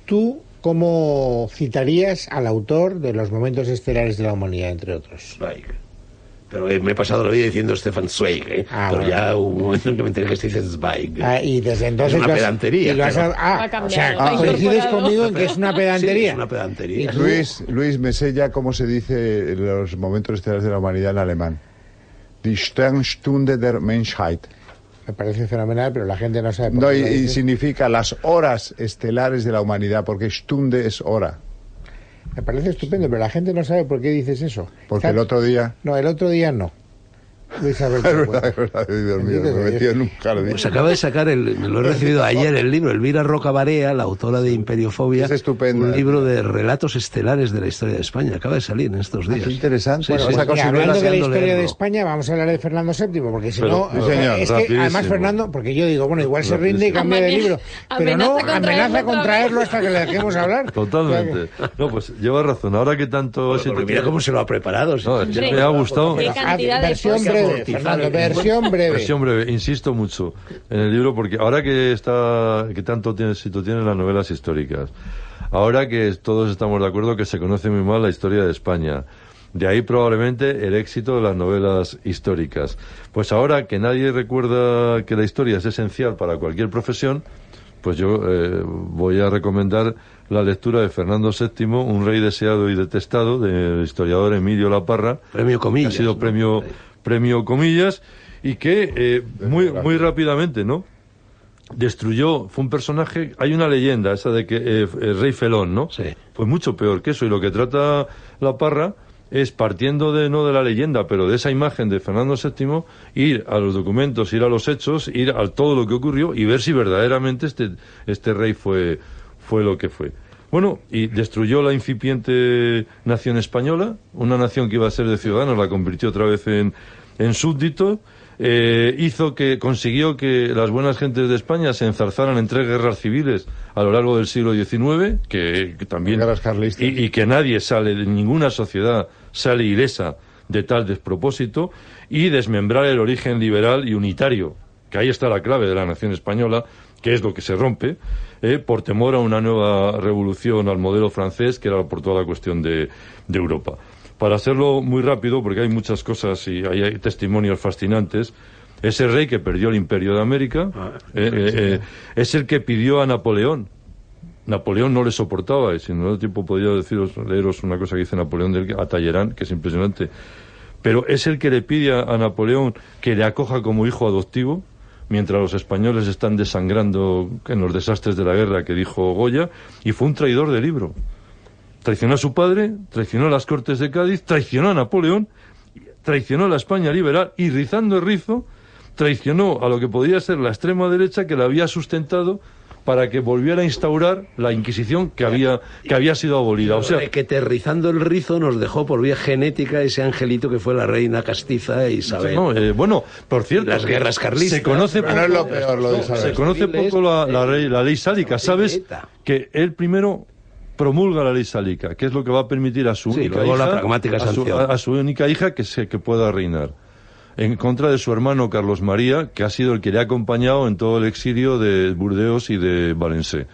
Speaker 1: ¿Tú cómo citarías al autor de Los momentos estelares de la humanidad, entre otros?
Speaker 4: Zweig. Pero eh, me he pasado la vida diciendo Stefan Zweig, ¿eh?
Speaker 1: Ah,
Speaker 4: pero
Speaker 1: bueno.
Speaker 4: ya hubo un momento en que me enteré que se dice Zweig.
Speaker 1: Ah, y desde entonces...
Speaker 4: Es una
Speaker 1: lo has-
Speaker 4: pedantería,
Speaker 1: y lo has-
Speaker 4: pero-
Speaker 1: ah,
Speaker 5: Ha cambiado,
Speaker 1: o sea,
Speaker 5: ha
Speaker 1: coincides
Speaker 5: incorporado.
Speaker 1: conmigo en que es una pedantería.
Speaker 4: Sí, es una pedantería.
Speaker 3: Luis, Luis, me sé ya cómo se dice en los momentos estelares de la humanidad en alemán. Die Sternstunde der Menschheit.
Speaker 1: Me parece fenomenal, pero la gente no sabe por
Speaker 3: No,
Speaker 1: qué
Speaker 3: y,
Speaker 1: lo
Speaker 3: y
Speaker 1: dice.
Speaker 3: significa las horas estelares de la humanidad, porque Stunde es hora.
Speaker 1: Me parece estupendo, pero la gente no sabe por qué dices eso.
Speaker 3: Porque
Speaker 1: Está-
Speaker 3: el otro día...
Speaker 1: No, el otro día no. Luis Alberto.
Speaker 3: Es verdad, es verdad, Dios mío, me he metido en un jardín.
Speaker 4: Pues acaba de sacar, el, me lo he recibido ayer, el libro, Elvira Roca Barea, la autora de Imperiofobia,
Speaker 3: Es estupendo.
Speaker 4: un libro de relatos estelares de la historia de España. Acaba de salir en estos
Speaker 3: Ah,
Speaker 4: días.
Speaker 3: qué interesante.
Speaker 4: Sí,
Speaker 3: Bueno,
Speaker 4: sí.
Speaker 3: esa
Speaker 1: Mira,
Speaker 3: cosa
Speaker 1: hablando de la
Speaker 4: deseando
Speaker 1: historia de
Speaker 4: leerlo.
Speaker 1: España, vamos a hablar de Fernando séptimo, porque si
Speaker 2: Pero,
Speaker 1: no,
Speaker 2: sí,
Speaker 1: o sea,
Speaker 3: señor,
Speaker 1: es que
Speaker 2: rapidísimo.
Speaker 1: además Fernando, porque yo digo, bueno, igual se rinde y cambia de
Speaker 5: Amenaza-
Speaker 1: libro, pero no,
Speaker 5: amenaza con
Speaker 1: amenaza
Speaker 5: traerlo
Speaker 1: con
Speaker 5: otra
Speaker 1: traerlo
Speaker 5: vez.
Speaker 1: hasta que le dejemos hablar.
Speaker 2: Totalmente. No, pues lleva razón. Ahora que tanto
Speaker 4: Bueno,
Speaker 2: éxito
Speaker 4: porque mira
Speaker 2: tiene-
Speaker 4: cómo se lo ha preparado. si
Speaker 2: No,
Speaker 4: es
Speaker 2: es
Speaker 4: que-
Speaker 2: que
Speaker 5: Sí.
Speaker 2: me ha gustado.
Speaker 5: Qué
Speaker 1: Ah,
Speaker 5: cantidad de
Speaker 1: versión
Speaker 5: cosas.
Speaker 1: breve,
Speaker 4: Amortizar
Speaker 1: Fernando,
Speaker 4: el-
Speaker 1: versión breve.
Speaker 2: Versión breve, insisto mucho en el libro porque ahora que está que tanto tiene éxito tienen las novelas históricas, ahora que todos estamos de acuerdo que se conoce muy mal la historia de España, de ahí probablemente el éxito de las novelas históricas. Pues ahora que nadie recuerda que la historia es esencial para cualquier profesión, pues yo eh, voy a recomendar la lectura de Fernando séptimo, un rey deseado y detestado, del historiador Emilio Laparra,
Speaker 4: Premio Comillas.
Speaker 2: que ha sido
Speaker 4: ¿no?
Speaker 2: premio premio comillas y que eh, muy muy rápidamente, ¿no? Destruyó, fue un personaje, hay una leyenda esa de que eh, el rey Felón, ¿no?
Speaker 4: Sí.
Speaker 2: Pues mucho peor que eso, y lo que trata La Parra es, partiendo de no de la leyenda, pero de esa imagen de Fernando séptimo, ir a los documentos, ir a los hechos, ir a todo lo que ocurrió y ver si verdaderamente este este rey fue fue lo que fue. Bueno, y destruyó la incipiente nación española, una nación que iba a ser de ciudadanos, la convirtió otra vez en, en súbdito, eh, hizo que, consiguió que las buenas gentes de España se enzarzaran en tres guerras civiles a lo largo del siglo diecinueve, que, que también...
Speaker 3: Guerras carlistas.
Speaker 2: Y, y que nadie sale, de ninguna sociedad sale ilesa de tal despropósito, y desmembrar el origen liberal y unitario, que ahí está la clave de la nación española, que es lo que se rompe, eh, por temor a una nueva revolución al modelo francés, que era por toda la cuestión de, de Europa. Para hacerlo muy rápido, porque hay muchas cosas y hay, hay testimonios fascinantes, ese rey que perdió el Imperio de América eh, eh, eh, es el que pidió a Napoleón. Napoleón no le soportaba, y si no da tiempo podría deciros, leeros una cosa que dice Napoleón del, a Talleyrand, que es impresionante. Pero es el que le pide a, a Napoleón que le acoja como hijo adoptivo, mientras los españoles están desangrando en los desastres de la guerra que dijo Goya, y fue un traidor del libro. Traicionó a su padre, traicionó a las Cortes de Cádiz, traicionó a Napoleón, traicionó a la España liberal y, rizando el rizo, traicionó a lo que podía ser la extrema derecha que la había sustentado para que volviera a instaurar la Inquisición que había que había sido abolida. O sea,
Speaker 4: que aterrizando el rizo nos dejó por vía genética ese angelito que fue la reina castiza Isabel.
Speaker 2: no, eh, bueno, por cierto,
Speaker 4: Las guerras carlistas.
Speaker 2: se conoce
Speaker 3: Pero
Speaker 2: poco,
Speaker 3: no es lo peor lo de
Speaker 2: no,
Speaker 3: Isabel.
Speaker 2: se conoce poco la, la ley, la ley sálica. ¿Sabes que él primero promulga la ley sálica, que es lo que va a permitir a su
Speaker 4: Sí,
Speaker 2: única
Speaker 4: luego
Speaker 2: hija,
Speaker 4: la pragmática
Speaker 2: a su,
Speaker 4: sanción.
Speaker 2: a, a su única hija que se que pueda reinar, en contra de su hermano Carlos María, que ha sido el que le ha acompañado en todo el exilio de Burdeos y de Valencé.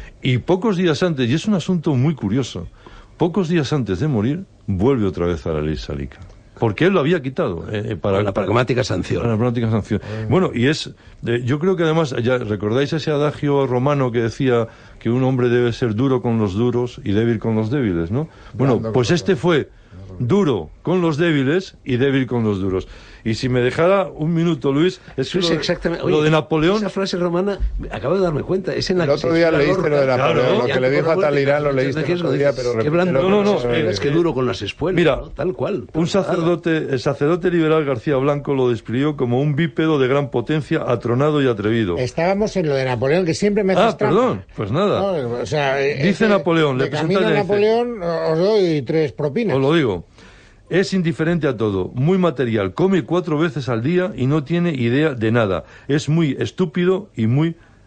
Speaker 2: Y pocos días antes, y es un asunto muy curioso, pocos días antes de morir, vuelve otra vez a la ley sálica. Porque él lo había quitado. Eh, para
Speaker 4: la pragmática sanción.
Speaker 2: Para la pragmática sanción. Bueno, y es, eh, yo creo que además, ya recordáis ese adagio romano que decía que un hombre debe ser duro con los duros y débil con los débiles, ¿no? Bueno, pues este fue duro con los débiles y débil con los duros. Y si me dejara un minuto, Luis, es que
Speaker 4: Eso es
Speaker 2: lo, de-
Speaker 4: exactamente.
Speaker 2: lo
Speaker 4: Oye,
Speaker 2: de Napoleón...
Speaker 4: Esa frase romana, acabo de darme cuenta, es en la
Speaker 3: El
Speaker 4: que
Speaker 3: otro
Speaker 4: se
Speaker 3: día
Speaker 4: inspira
Speaker 3: leíste lo de
Speaker 4: Lorca.
Speaker 3: Napoleón,
Speaker 2: Claro,
Speaker 3: lo
Speaker 4: Ya
Speaker 3: que le
Speaker 4: por
Speaker 3: dijo a
Speaker 4: favor,
Speaker 3: Talleyrand lo
Speaker 4: muchas
Speaker 3: leíste el
Speaker 4: veces
Speaker 3: otro
Speaker 4: lo
Speaker 3: día,
Speaker 4: dices,
Speaker 3: pero
Speaker 4: qué blando,
Speaker 2: No, no, no,
Speaker 4: es,
Speaker 2: eh,
Speaker 4: es que duro con las espuelas,
Speaker 2: Mira,
Speaker 4: ¿no? Tal cual.
Speaker 2: Un sacerdote, el sacerdote liberal García Blanco lo describió como un bípedo de gran potencia, atronado y atrevido.
Speaker 1: Estábamos en lo de Napoleón, que siempre me haces
Speaker 2: Ah,
Speaker 1: trampa.
Speaker 2: perdón, pues nada.
Speaker 1: No, o sea, eh,
Speaker 2: Dice
Speaker 1: eh,
Speaker 2: Napoleón, le
Speaker 1: de camino
Speaker 2: presenta
Speaker 1: a
Speaker 2: y dice-
Speaker 1: Napoleón os doy tres propinas.
Speaker 2: Os lo digo. Es indiferente a todo, muy material, come cuatro veces al día y no tiene idea de nada. Es muy estúpido y muy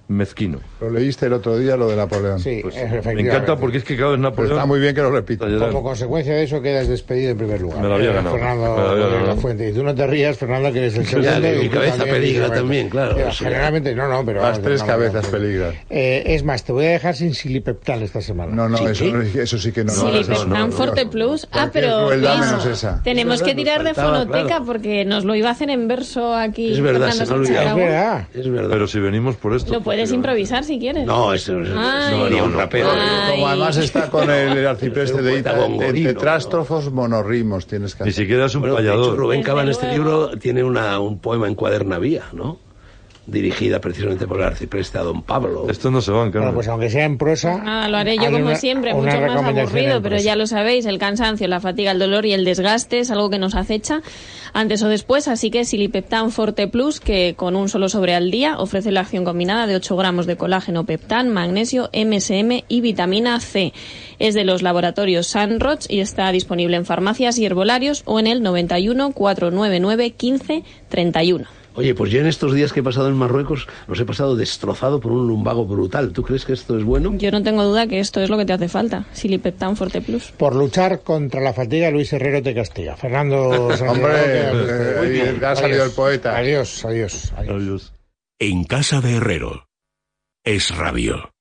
Speaker 2: mezquino.
Speaker 3: Lo leíste el otro día, lo de Napoleón.
Speaker 1: Sí,
Speaker 2: Pues,
Speaker 1: efectivamente.
Speaker 2: me encanta porque es que cada vez Napoleón...
Speaker 3: Pero está muy bien que lo repita.
Speaker 1: Como consecuencia de eso quedas despedido en primer lugar.
Speaker 2: Me lo había ganado.
Speaker 1: Fernando
Speaker 2: Me lo había ganado.
Speaker 1: de la Fuente. Y tú no te rías, Fernando, que eres el segundo.
Speaker 4: Ya,
Speaker 1: y
Speaker 4: mi
Speaker 1: tú
Speaker 4: cabeza
Speaker 1: también,
Speaker 4: peligra
Speaker 1: y
Speaker 4: también, claro.
Speaker 1: Mira,
Speaker 4: O sea,
Speaker 1: generalmente no, no, pero...
Speaker 3: Las
Speaker 1: vamos,
Speaker 3: tres
Speaker 1: no,
Speaker 3: cabezas
Speaker 1: no, no.
Speaker 3: peligran.
Speaker 1: Eh, es más, te voy a dejar sin Silipeptal esta semana.
Speaker 3: No, no,
Speaker 4: ¿Sí,
Speaker 3: eso,
Speaker 4: sí?
Speaker 3: eso sí que no. no,
Speaker 5: Silipeptal
Speaker 3: no, no, no,
Speaker 5: Forte
Speaker 3: no.
Speaker 5: Plus. Ah,
Speaker 3: Cualquier
Speaker 5: pero
Speaker 3: crueldad
Speaker 5: Luis,
Speaker 3: menos esa.
Speaker 5: tenemos
Speaker 4: Es
Speaker 5: que
Speaker 4: verdad,
Speaker 5: tirar
Speaker 4: nos
Speaker 5: de
Speaker 4: faltaba,
Speaker 5: fonoteca
Speaker 4: claro.
Speaker 5: porque nos lo iba a hacer en verso aquí.
Speaker 4: Es verdad,
Speaker 5: Fernando
Speaker 4: se me ha
Speaker 5: Sánchez
Speaker 4: olvidado.
Speaker 1: Es
Speaker 5: Aragón.
Speaker 1: verdad.
Speaker 4: Es verdad.
Speaker 2: Pero si venimos por esto...
Speaker 5: Lo puedes improvisar si quieres.
Speaker 4: No, eso es...
Speaker 5: Ay.
Speaker 4: No, ni un rapero.
Speaker 5: Ay.
Speaker 3: Como además está con el arcipreste de Ita,
Speaker 4: Poeta
Speaker 3: en
Speaker 4: gongorino,
Speaker 3: tetrástrofos monorrimos tienes que
Speaker 2: Ni
Speaker 3: hacer.
Speaker 2: siquiera es un
Speaker 4: Bueno, de hecho,
Speaker 2: payador.
Speaker 4: Rubén
Speaker 5: Desde
Speaker 4: Cava en este
Speaker 5: luego.
Speaker 4: libro tiene una, un poema en cuadernavía, ¿no? Dirigida precisamente por el arcipreste a don Pablo.
Speaker 2: Estos no se van,
Speaker 1: Bueno,
Speaker 2: Carmen.
Speaker 1: pues aunque sea en prosa...
Speaker 5: Nada, lo haré yo
Speaker 1: hazle
Speaker 5: como
Speaker 1: una-
Speaker 5: siempre,
Speaker 1: una
Speaker 5: mucho más
Speaker 1: recomendación
Speaker 5: aburrido,
Speaker 1: en
Speaker 5: pero
Speaker 1: prosa.
Speaker 5: ya lo sabéis, el cansancio, la fatiga, el dolor y el desgaste es algo que nos acecha antes o después, así que Silipeptan Forte Plus, que con un solo sobre al día ofrece la acción combinada de ocho gramos de colágeno, peptán, magnesio, M S M y vitamina C. Es de los laboratorios Sanroch y está disponible en farmacias y herbolarios o en el noventa y uno, cuatrocientos noventa y nueve, quince, treinta y uno.
Speaker 4: Oye, pues yo en estos días que he pasado en Marruecos los he pasado destrozado por un lumbago brutal. ¿Tú crees que esto es bueno?
Speaker 5: Yo no tengo duda que esto es lo que te hace falta, Silipeptan Forte Plus.
Speaker 1: Por luchar contra la fatiga, Luis Herrero te castiga. Fernando Sánchez
Speaker 3: Hombre,
Speaker 1: Aragón,
Speaker 3: eh,
Speaker 1: muy
Speaker 3: ahí
Speaker 1: bien.
Speaker 3: ha salido
Speaker 1: Adiós.
Speaker 3: el poeta.
Speaker 1: Adiós, adiós, adiós.
Speaker 2: Adiós.
Speaker 6: En casa de Herrero. Es Radio.